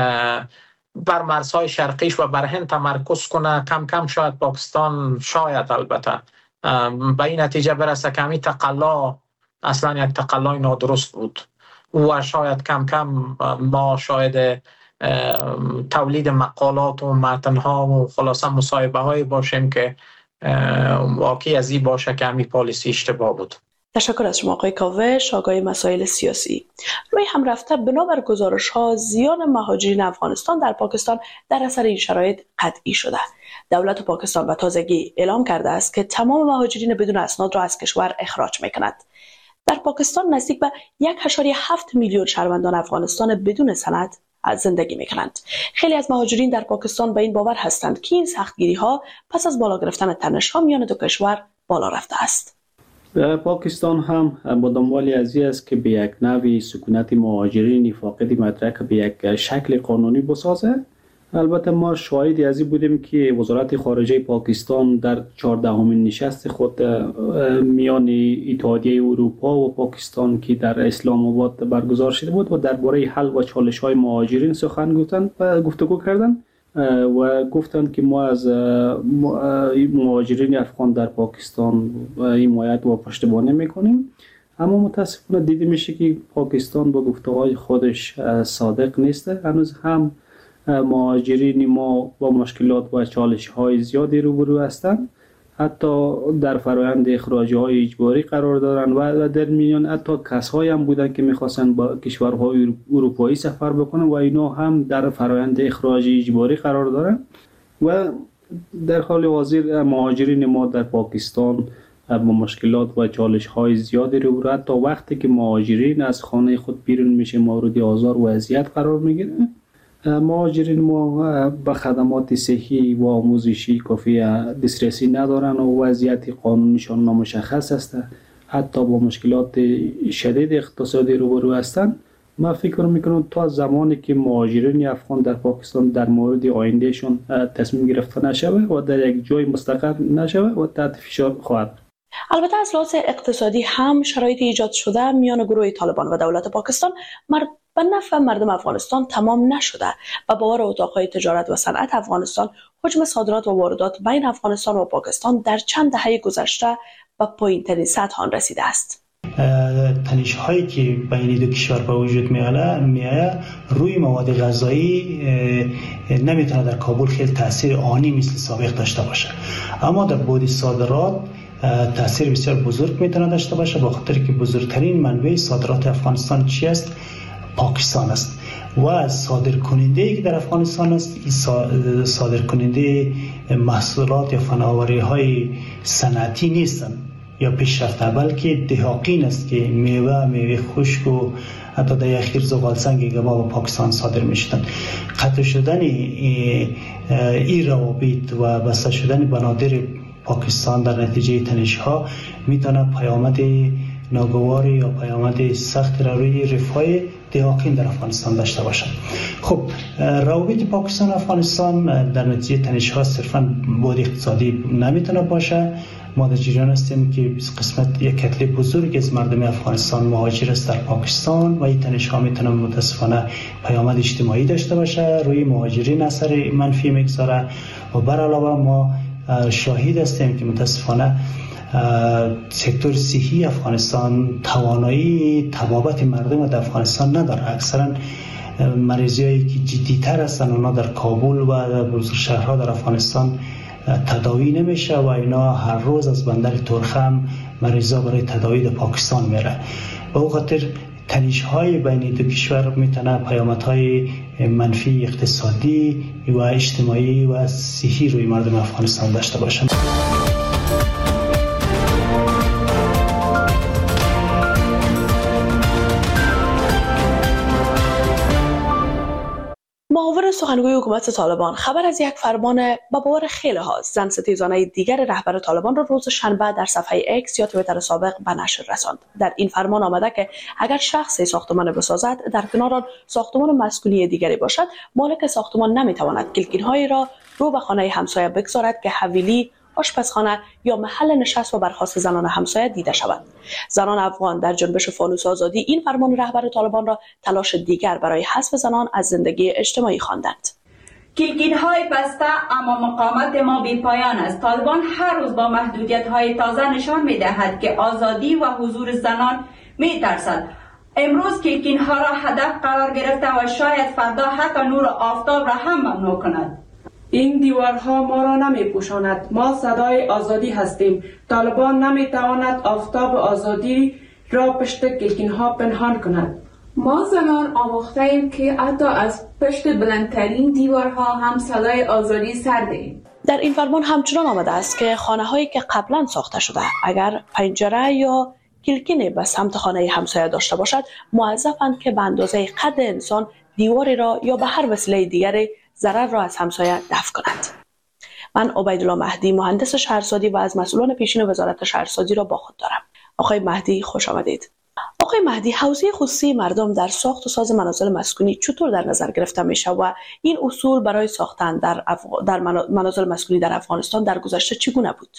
بر مرزهای شرقیش و بر هند تمرکز کنه. کم کم شاید پاکستان البته به این نتیجه برسه که همین تقلا اصلا یک تقلای نادرست بود و شاید کم کم ما شاید تولید مقالات و متنها و خلاصه مصاحبه هایی باشیم که واقعی از این باشه که همین پالیسی اشتباه بود. تشکر از شما آقای کاوش، آقای مسائل سیاسی. روی هم رفته بنابر گزارش ها زیان مهاجرین افغانستان در پاکستان در اثر این شرایط قطعی شده. دولت پاکستان به تازگی اعلام کرده است که تمام مهاجرین بدون اسناد را از کشور اخراج میکند. در پاکستان نزدیک به 1.7 میلیون شهروندان افغانستان بدون سند زندگی میکنند. خیلی از مهاجرین در پاکستان به این باور هستند که این سختگیری ها پس از بالا گرفتن تنش ها میان دو کشور بالا رفته است. پاکستان هم با دنبال از این است که به یک نوعی سکونت مهاجرین فاقد مدرک به یک شکل قانونی بسازه. البته ما شاهدی از این بودیم که وزارت خارجه پاکستان در 14مین نشست خود میان اتحادیه اروپا و پاکستان که در اسلام آباد برگزار شده بود و درباره حل و چالش‌های مهاجرین سخن گفتند و گفتگو کردند و گفتند که ما از مهاجرین افغان در پاکستان حمایت و پشتیبانی میکنیم. اما متاسفانه دیده میشه که پاکستان با گفته‌های خودش صادق نیست. هنوز هم مهاجرین ما با مشکلات و چالش‌های زیادی روبرو هستند. حتی در فرآیند اخراج‌های اجباری قرار دارند و در میان حتی کسایی هم بودند که می‌خواستند با کشورهای اروپایی سفر بکنند و اینا هم در فرآیند اخراج اجباری قرار دارند و در حال حاضر مهاجرین ما در پاکستان با مشکلات و چالش‌های زیادی روبرو. حتی وقتی که مهاجرین از خانه خود بیرون میشه مورد آزار و اذیت قرار میگیرند. مهاجرین ما به خدمات صحی و آموزشی کافی دسترسی ندارند و وضعیت قانونیشان نامشخص است. حتی با مشکلات شدید اقتصادی روبرو هستند من فکر میکنم تا زمانی که مهاجرین افغان در پاکستان در مورد آیندهشون تصمیم گرفته نشوه و در یک جای مستقر نشوه و تحت فشار خواهد. البته از لحاظ اقتصادی هم شرایط ایجاد شده میان گروه طالبان و دولت پاکستان به نفع مردم افغانستان تمام نشده و باور اتاقهای تجارت و صنعت افغانستان حجم صادرات و واردات بین افغانستان و پاکستان در چند دهه گذشته به پایین‌ترین سطح آن رسیده است. تنش هایی که بین دو کشور به وجود میآید روی مواد غذایی نمیتونه در کابل خیلی تاثیر آنی مثل سابق داشته باشه، اما در بعد صادرات تاثیر بسیار بزرگ میتونه داشته باشه، به خاطر که بزرگترین منبع صادرات افغانستان چی است؟ پاکستان است و صادر کننده که در افغانستان است صادر کننده محصولات یا فناوری های صنعتی نیستند یا پیشرفته، بلکه دهاقین است که میوه خشک و حتی در اخیر زغال سنگ کباب پاکستان صادر میشدن. قطع شدن این روابط و بسته شدن بنادر پاکستان در نتیجه تنش ها میتونه پیامد ناگواری یا پیامد سخت روی رفاه دهاقین در افغانستان داشته باشد. خب روابط پاکستان و افغانستان در نتیجه تنش ها صرفا بعد اقتصادی نمیتونه باشه. ما در جریان هستیم که قسمت یک کتله بزرگ از مردم افغانستان مهاجر است در پاکستان و این تنش ها میتونه متاسفانه پیامد اجتماعی داشته باشه، روی مهاجرین اثر منفی میگذاره و بر علاوه ما شاهد هستیم که متاسفانه سکتور صحی افغانستان توانایی طبابت مردم در افغانستان نداره. اکثرا مریضایی که جدی‌تر هستند اونا در کابل و در بزرگ شهرها در افغانستان تداوی نمیشه و اینا هر روز از بندر ترخم مریضا برای تداوی در پاکستان میره. به اون خاطر تنش های بین دو کشور میتونه پیامدهای منفی اقتصادی و اجتماعی و صحی روی مردم افغانستان داشته باشه. معاون سخنگوی حکومت طالبان خبر از یک فرمان با باور خیلی ها زن ستیزانه دیگر رهبر طالبان را روز شنبه در صفحه اکس یا توییتر سابق به نشر رساند. در این فرمان آمده که اگر شخصی ساختمان بسازد در کنار آن ساختمان مسکونی دیگری باشد، مالک ساختمان نمیتواند کلکین‌هایی را رو به خانه همسایه بگذارد که حویلی، آشپزخانه یا محل نشست و برخاست زنان همسایه دیده شود. زنان افغان در جنبش فانوس آزادی این فرمان رهبر طالبان را تلاش دیگر برای حذف زنان از زندگی اجتماعی خواندند. کلکین‌های بسته اما مقاومت ما بی‌پایان است. طالبان هر روز با محدودیت‌های تازه نشان می‌دهد که آزادی و حضور زنان می‌ترسد. امروز کلکین‌ها را هدف قرار گرفته و شاید فردا حتی نور آفتاب را هم ممنوع کند. این دیوارها ما را نمی پوشاند. ما صدای آزادی هستیم. طالبان نمی تواند آفتاب آزادی را پشت کلکین‌ها پنهان کند. ما زنان آموخته ایم که حتی از پشت بلندترین دیوارها هم صدای آزادی سر دهیم. در این فرمان همچنان آمده است که خانه‌هایی که قبلا ساخته شده اگر پنجره یا کلکینی به سمت خانه همسایه داشته باشد، موظفند که به اندازه قد انسان دیواری را یا به هر وسیله دیگری ضرر را از همسایه دفع کنند. من عبیدالله مهدی مهندس شهرسازی و از مسئولان پیشین وزارت شهرسازی را با خود دارم. آقای مهدی خوش آمدید. آقای مهدی، حوزه خصوصی مردم در ساخت و ساز منازل مسکونی چطور در نظر گرفته میشه و این اصول برای ساختن در منازل مسکونی در افغانستان در گذشته چگونه بود؟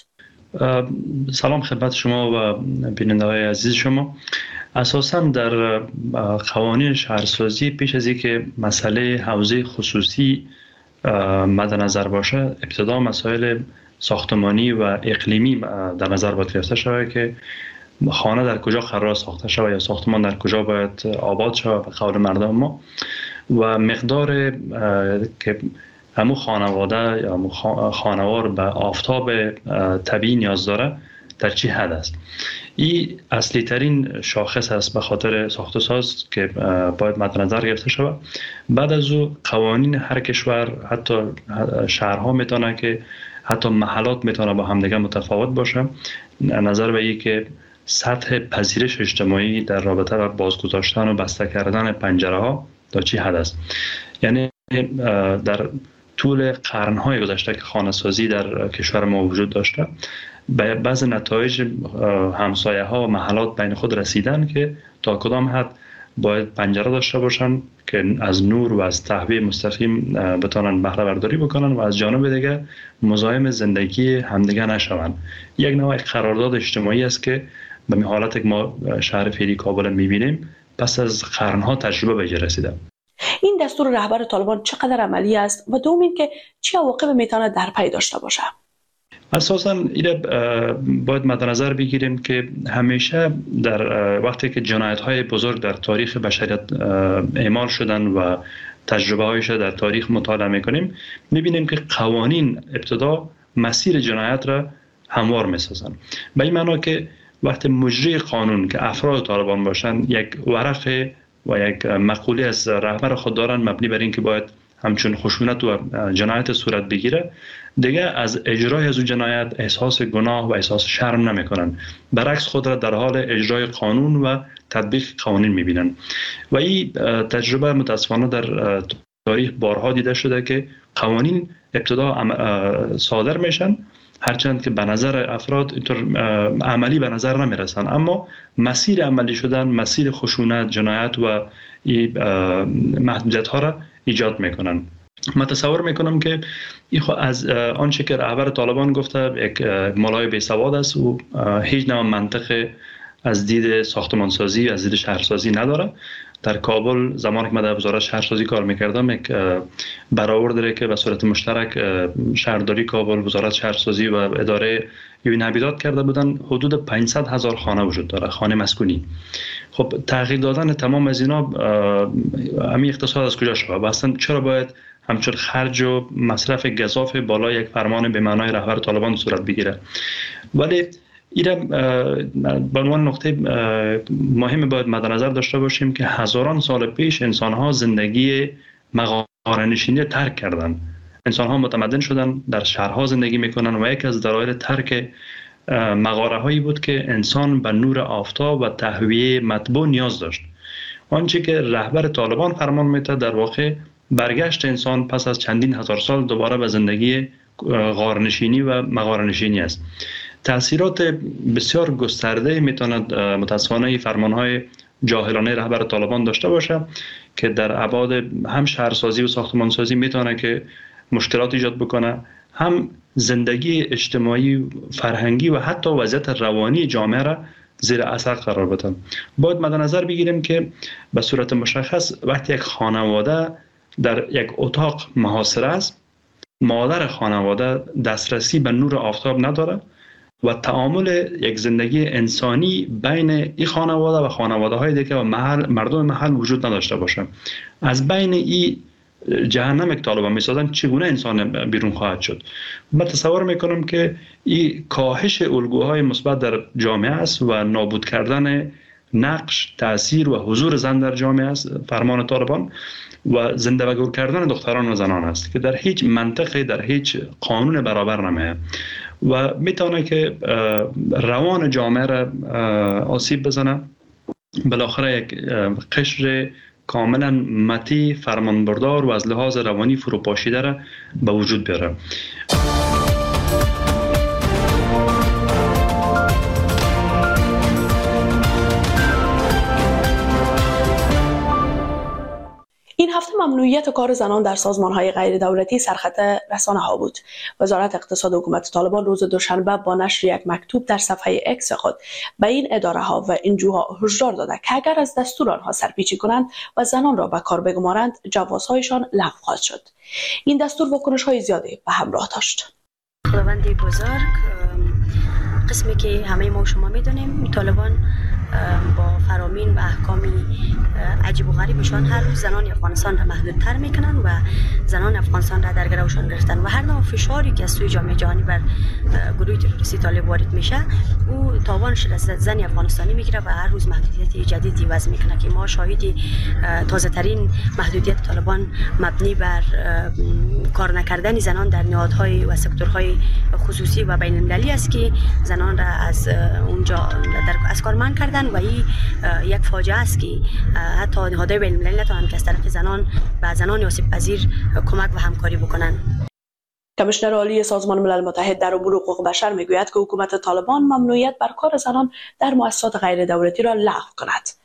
سلام خدمت شما و بیننده‌های عزیز شما. اساساً در قوانین شهرسازی پیش از اینکه مسئله حوزه خصوصی مد نظر باشه، ابتدا مسائل ساختمانی و اقلیمی در نظر باید گرفته شود که خانه در کجا قرار ساخته شود یا ساختمان در کجا باید آباد شود به قول مردم ما و مقدار که همون خانواده یا خانوار به آفتاب طبیعی نیاز داره در چی حد است. این اصلی ترین شاخص است به خاطر ساخت و ساز که باید مد نظر گرفته شود. بعد از او قوانین هر کشور، حتی شهرها میتونه که حتی محلات میتونه با همدیگه متفاوت باشه، نظر به این که سطح پذیرش اجتماعی در رابطه با بازگذاشتن و بسته کردن پنجره ها تا چی حد است. یعنی در طول قرن‌های گذشته که خانه‌سازی در کشور ما وجود داشته، به بعض نتایج همسایه ها و محلات بین خود رسیدن که تا کدام حد باید پنجره داشته باشن که از نور و از تهویه مستقیم بتونن بهره برداری بکنن و از جانب دیگه مزاحم زندگی همدیگه نشون. یک نوع قرارداد اجتماعی است که به حالت که ما شهر فعلی کابل میبینیم پس از قرنها تجربه به رسیده. این دستور رهبر طالبان چقدر عملی است و دوم این که چه عواقب میتونه در پی داشته باشه؟ اساساً اینه باید مد نظر بگیریم که همیشه در وقتی که جنایت‌های بزرگ در تاریخ بشریت اعمال شدن و تجربه هایش در تاریخ مطالعه میکنیم میبینیم که قوانین ابتدا مسیر جنایت را هموار میسازن. به این معنا که وقتی مجری قانون که افراد طالبان باشن یک ورقه و یک مقوله از رهبر خود دارن مبنی بر این که باید همچون خشونت و جنایت صورت بگیره، دیگه از اجرای از اون جنایت احساس گناه و احساس شرم نمیکنن، برعکس خود را در حال اجرای قانون و تطبیق قوانین میبینن. و این تجربه متاسفانه در تاریخ بارها دیده شده که قوانین ابتدا صادر میشن هرچند که به نظر افراد اینطور عملی به نظر نمیرسن، اما مسیر عملی شدن، مسیر خشونت، جنایت و محدودیت ها را ایجاد میکنن. من تصور میکنم که این از آنچه که رهبر طالبان گفته یک ملای بیسواد است و هیچ نوع منطق از دید ساختمانسازی، از دید شهرسازی نداره. در کابل زمانی که من در وزارت شهرسازی کار میکردم یک برآورد داره که به صورت مشترک شهرداری کابل، وزارت شهرسازی و اداره یوین حبیدات کرده بودن، حدود 500,000 خانه وجود داره، خانه مسکونی. خب تغییر دادن تمام از اینا همین اقتصاد از کجا شده؟ اصلا چرا باید همچون خرج و مصرف گزاف بالای یک فرمان به معنای رهبر طالبان صورت بگیره؟ ولی این به عنوان نقطه مهم باید مد نظر داشته باشیم که هزاران سال پیش انسان‌ها زندگی مغاره‌نشینی ترک کردند. انسان‌ها متمدن شدن، در شهرها زندگی میکنن و یک از دلایل ترک مغاره‌هایی بود که انسان به نور آفتاب و تهویه مطبوع نیاز داشت. آنچه که رهبر طالبان فرمان میده در واقع برگشت انسان پس از چندین هزار سال دوباره به زندگی غارنشینی و مغاره‌نشینی است. تأثیرات بسیار گسترده میتواند متاسفانه فرمانهای جاهلانه رهبر طالبان داشته باشه که در ابعاد هم شهرسازی و ساختمانسازی میتونه که مشکلات ایجاد بکنه، هم زندگی اجتماعی، فرهنگی و حتی وضعیت روانی جامعه را زیر اثر قرار بده. باید مد نظر بگیریم که به صورت مشخص وقتی یک خانواده در یک اتاق محاصره است، مادر خانواده دسترسی به نور آفتاب نداره و تعامل یک زندگی انسانی بین این خانواده و خانواده های دیگه و مردم محل وجود نداشته باشه. از بین این جهنم که طالبان میسازن چگونه انسان بیرون خواهد شد؟ من تصور میکنم که این کاهش الگوهای مثبت در جامعه است و نابود کردن نقش، تأثیر و حضور زن در جامعه است فرمان طالبان و زنده و گور کردن دختران و زنان است که در هیچ منطقه، در هیچ قانون برابر نمیه و میتونه که روان جامعه را آسیب بزنه. بالاخره یک قشر کاملا مطیع، فرمانبردار و از لحاظ روانی فروپاشیده را به وجود بیاره. این هفته ممنوعیت کار زنان در سازمان‌های غیر دولتی سرخط رسانه‌ها بود. وزارت اقتصاد حکومت طالبان روز دوشنبه با نشر یک مکتوب در صفحه اکس خود به این اداره‌ها و انجوها هشدار داده که اگر از دستور آنها سرپیچی کنند و زنان را به کار بگمارند، جوازهایشان لغو خواهد شد. این دستور واکنش‌های زیادی به همراه داشت. خداوند بزرگ، قسمی که همه ما و شما می‌دونیم، طالبان با فرامین و احکامی عجیب و غریبشان هر روز زنان افغانستان را محدودتر میکنن و زنان افغانستان را در گروشان گرفتن و هر نوع فشاری که از سوی جامعه جهانی بر گروه تروریستی طالب وارد میشه او تاوانش را زن افغانستانی میگیره و هر روز محدودیت جدیدی وضع میکنه که ما شاهدی تازه ترین محدودیت طالبان مبنی بر کار نکردن زنان در نهادهای و سکتورهای خصوصی و بین المللی است که زنان را از اونجا از کار منع کردن و این یک فاجعه است که حتی نهادهای بین المللی نتوانند که از طرف زنان به زنان آسیب پذیر کمک و همکاری بکنند. کمیشنر عالی سازمان ملل متحد در امور حقوق بشر میگوید که حکومت طالبان ممنوعیت بر کار زنان در مؤسسات غیر دولتی را لغو کند.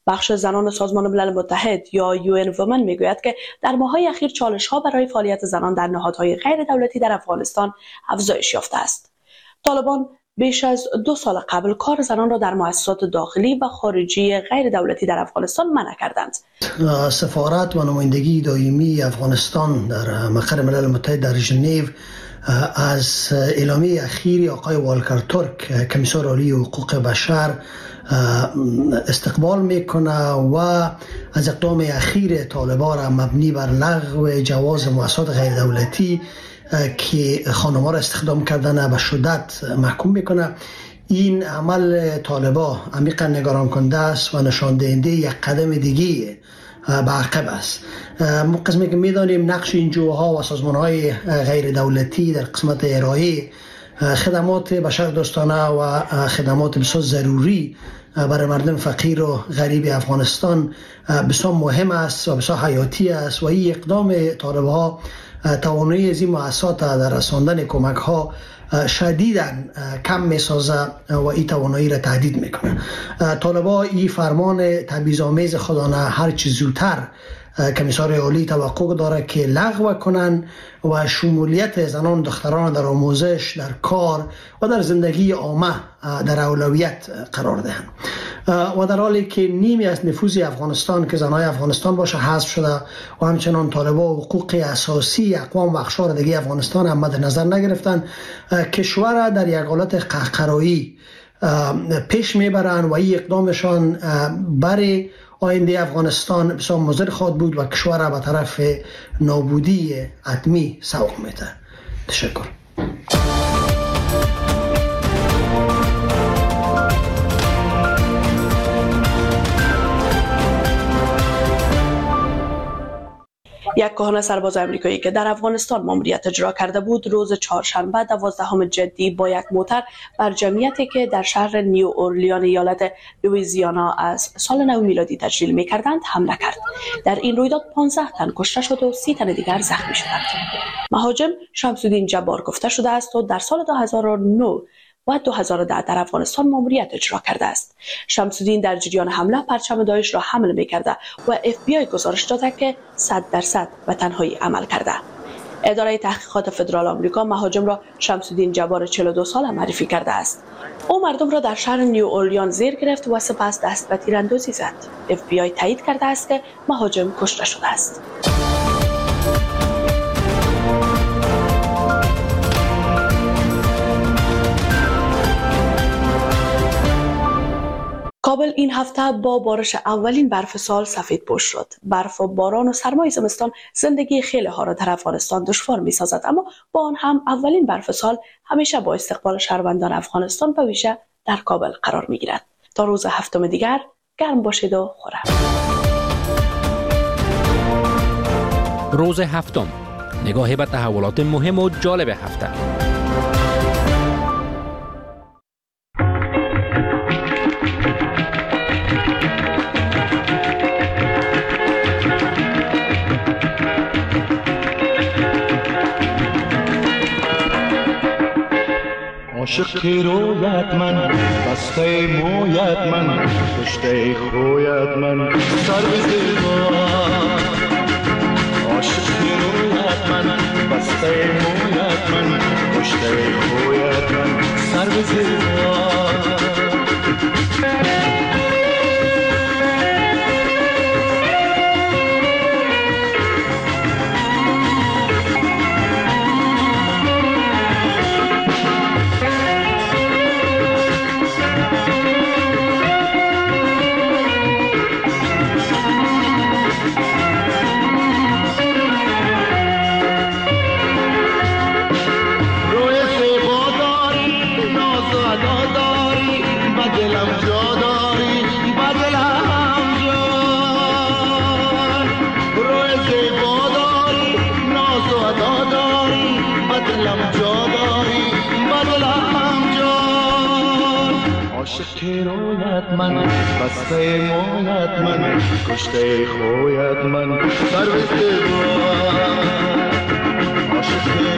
بخش زنان سازمان ملل متحد یا UN Women میگوید که در ماه‌های اخیر چالش‌ها برای فعالیت زنان در نهادهای غیر دولتی در افغانستان افزایش یافته است. طالبان بیش از 2 سال قبل کار زنان را در مؤسسات داخلی و خارجی غیر دولتی در افغانستان منع کردند. سفارت و نمایندگی دائمی افغانستان در مقر ملل متحد در ژنو از اعلامیه اخیری آقای والکر ترک کمیسر عالی حقوق بشر استقبال میکنه و از اقدام اخیر طالبان را مبنی بر لغو جواز مؤسسات غیر دولتی که خانم‌ها را استخدام کردن به شدت محکوم میکنه. این عمل طالبان عمیقا نگران کننده است و نشان دهنده یک قدم دیگه به عقب است. قسمی که میدانیم نقش این جوها و سازمان‌های غیر دولتی در قسمت ارائه خدمات بشردوستانه و خدمات بسیار ضروری برای مردم فقیر و غریب افغانستان بسیار مهم است و بسیار حیاتی است و این اقدام طالب‌ها توانایی از این مؤسسات در رساندن کمک ها شدیداً کم میسازه و این توانایی را تهدید میکنه. طالبان این فرمان تبعیض‌آمیز خودانه هر چه زودتر کمیسر عالی توقع داره که لغو کنن و شمولیت زنان و دختران در آموزش، در کار و در زندگی عامه در اولویت قرار دهند. و در حالی که نیمی از نفوذ افغانستان که زنای افغانستان باشه حذف شده و همچنان طالبان حقوق اساسی اقوام و اقشار دیگه افغانستان هم مد نظر نگرفتن، کشور در یک حالت قهقرایی پیش میبرند و این اقدامشان برای آینده افغانستان بسیار مضر خواهد بود و کشور را به طرف نابودی حتمی سوق میده. تشکر. یک کهنه سرباز آمریکایی که در افغانستان ماموریت اجرا کرده بود روز چهارشنبه 12 جدی با یک موتر بر جمعیتی که در شهر نیو اورلیان ایالت لوئیزیانا از سال نو میلادی تجلیل می‌کردند حمله کرد. در این رویداد 15 تن کشته شد و 30 تن دیگر زخمی شدند. مهاجم شمس‌الدین جبار گفته شده است و در سال 2009 و 2010 در افغانستان ماموریت اجرا کرده است. شمس‌الدین در جریان حمله پرچم داعش را حمل می‌کرده و FBI گزارش داده که 100% به تنهایی عمل کرده. اداره تحقیقات فدرال آمریکا مهاجم را شمس‌الدین جبار 42 ساله معرفی کرده است. او مردم را در شهر نیو اورلیان زیر گرفت و سپس دست به تیراندازی زد. FBI تایید کرده است که مهاجم کشته شده است. کابل این هفته با بارش اولین برف سال سفیدپوش شد. برف و باران و سرمای زمستان زندگی خیلی ها را در افغانستان دشوار می سازد، اما با آن هم اولین برف سال همیشه با استقبال شهروندان افغانستان به ویژه در کابل قرار می گیرد. تا روز هفتم دیگر گرم باشید و خورم. روز هفتم، نگاهی به تحولات مهم و جالب هفته. عاشق رویت من، بسته مویت من، کشته خویت من، سر به زیبان. عاشق رویت من، بسته مویت من، کشته خویت من، سر به زیبان. رویت من، بسته مویت من، کشته خویت من، سر به زیبان. عاشق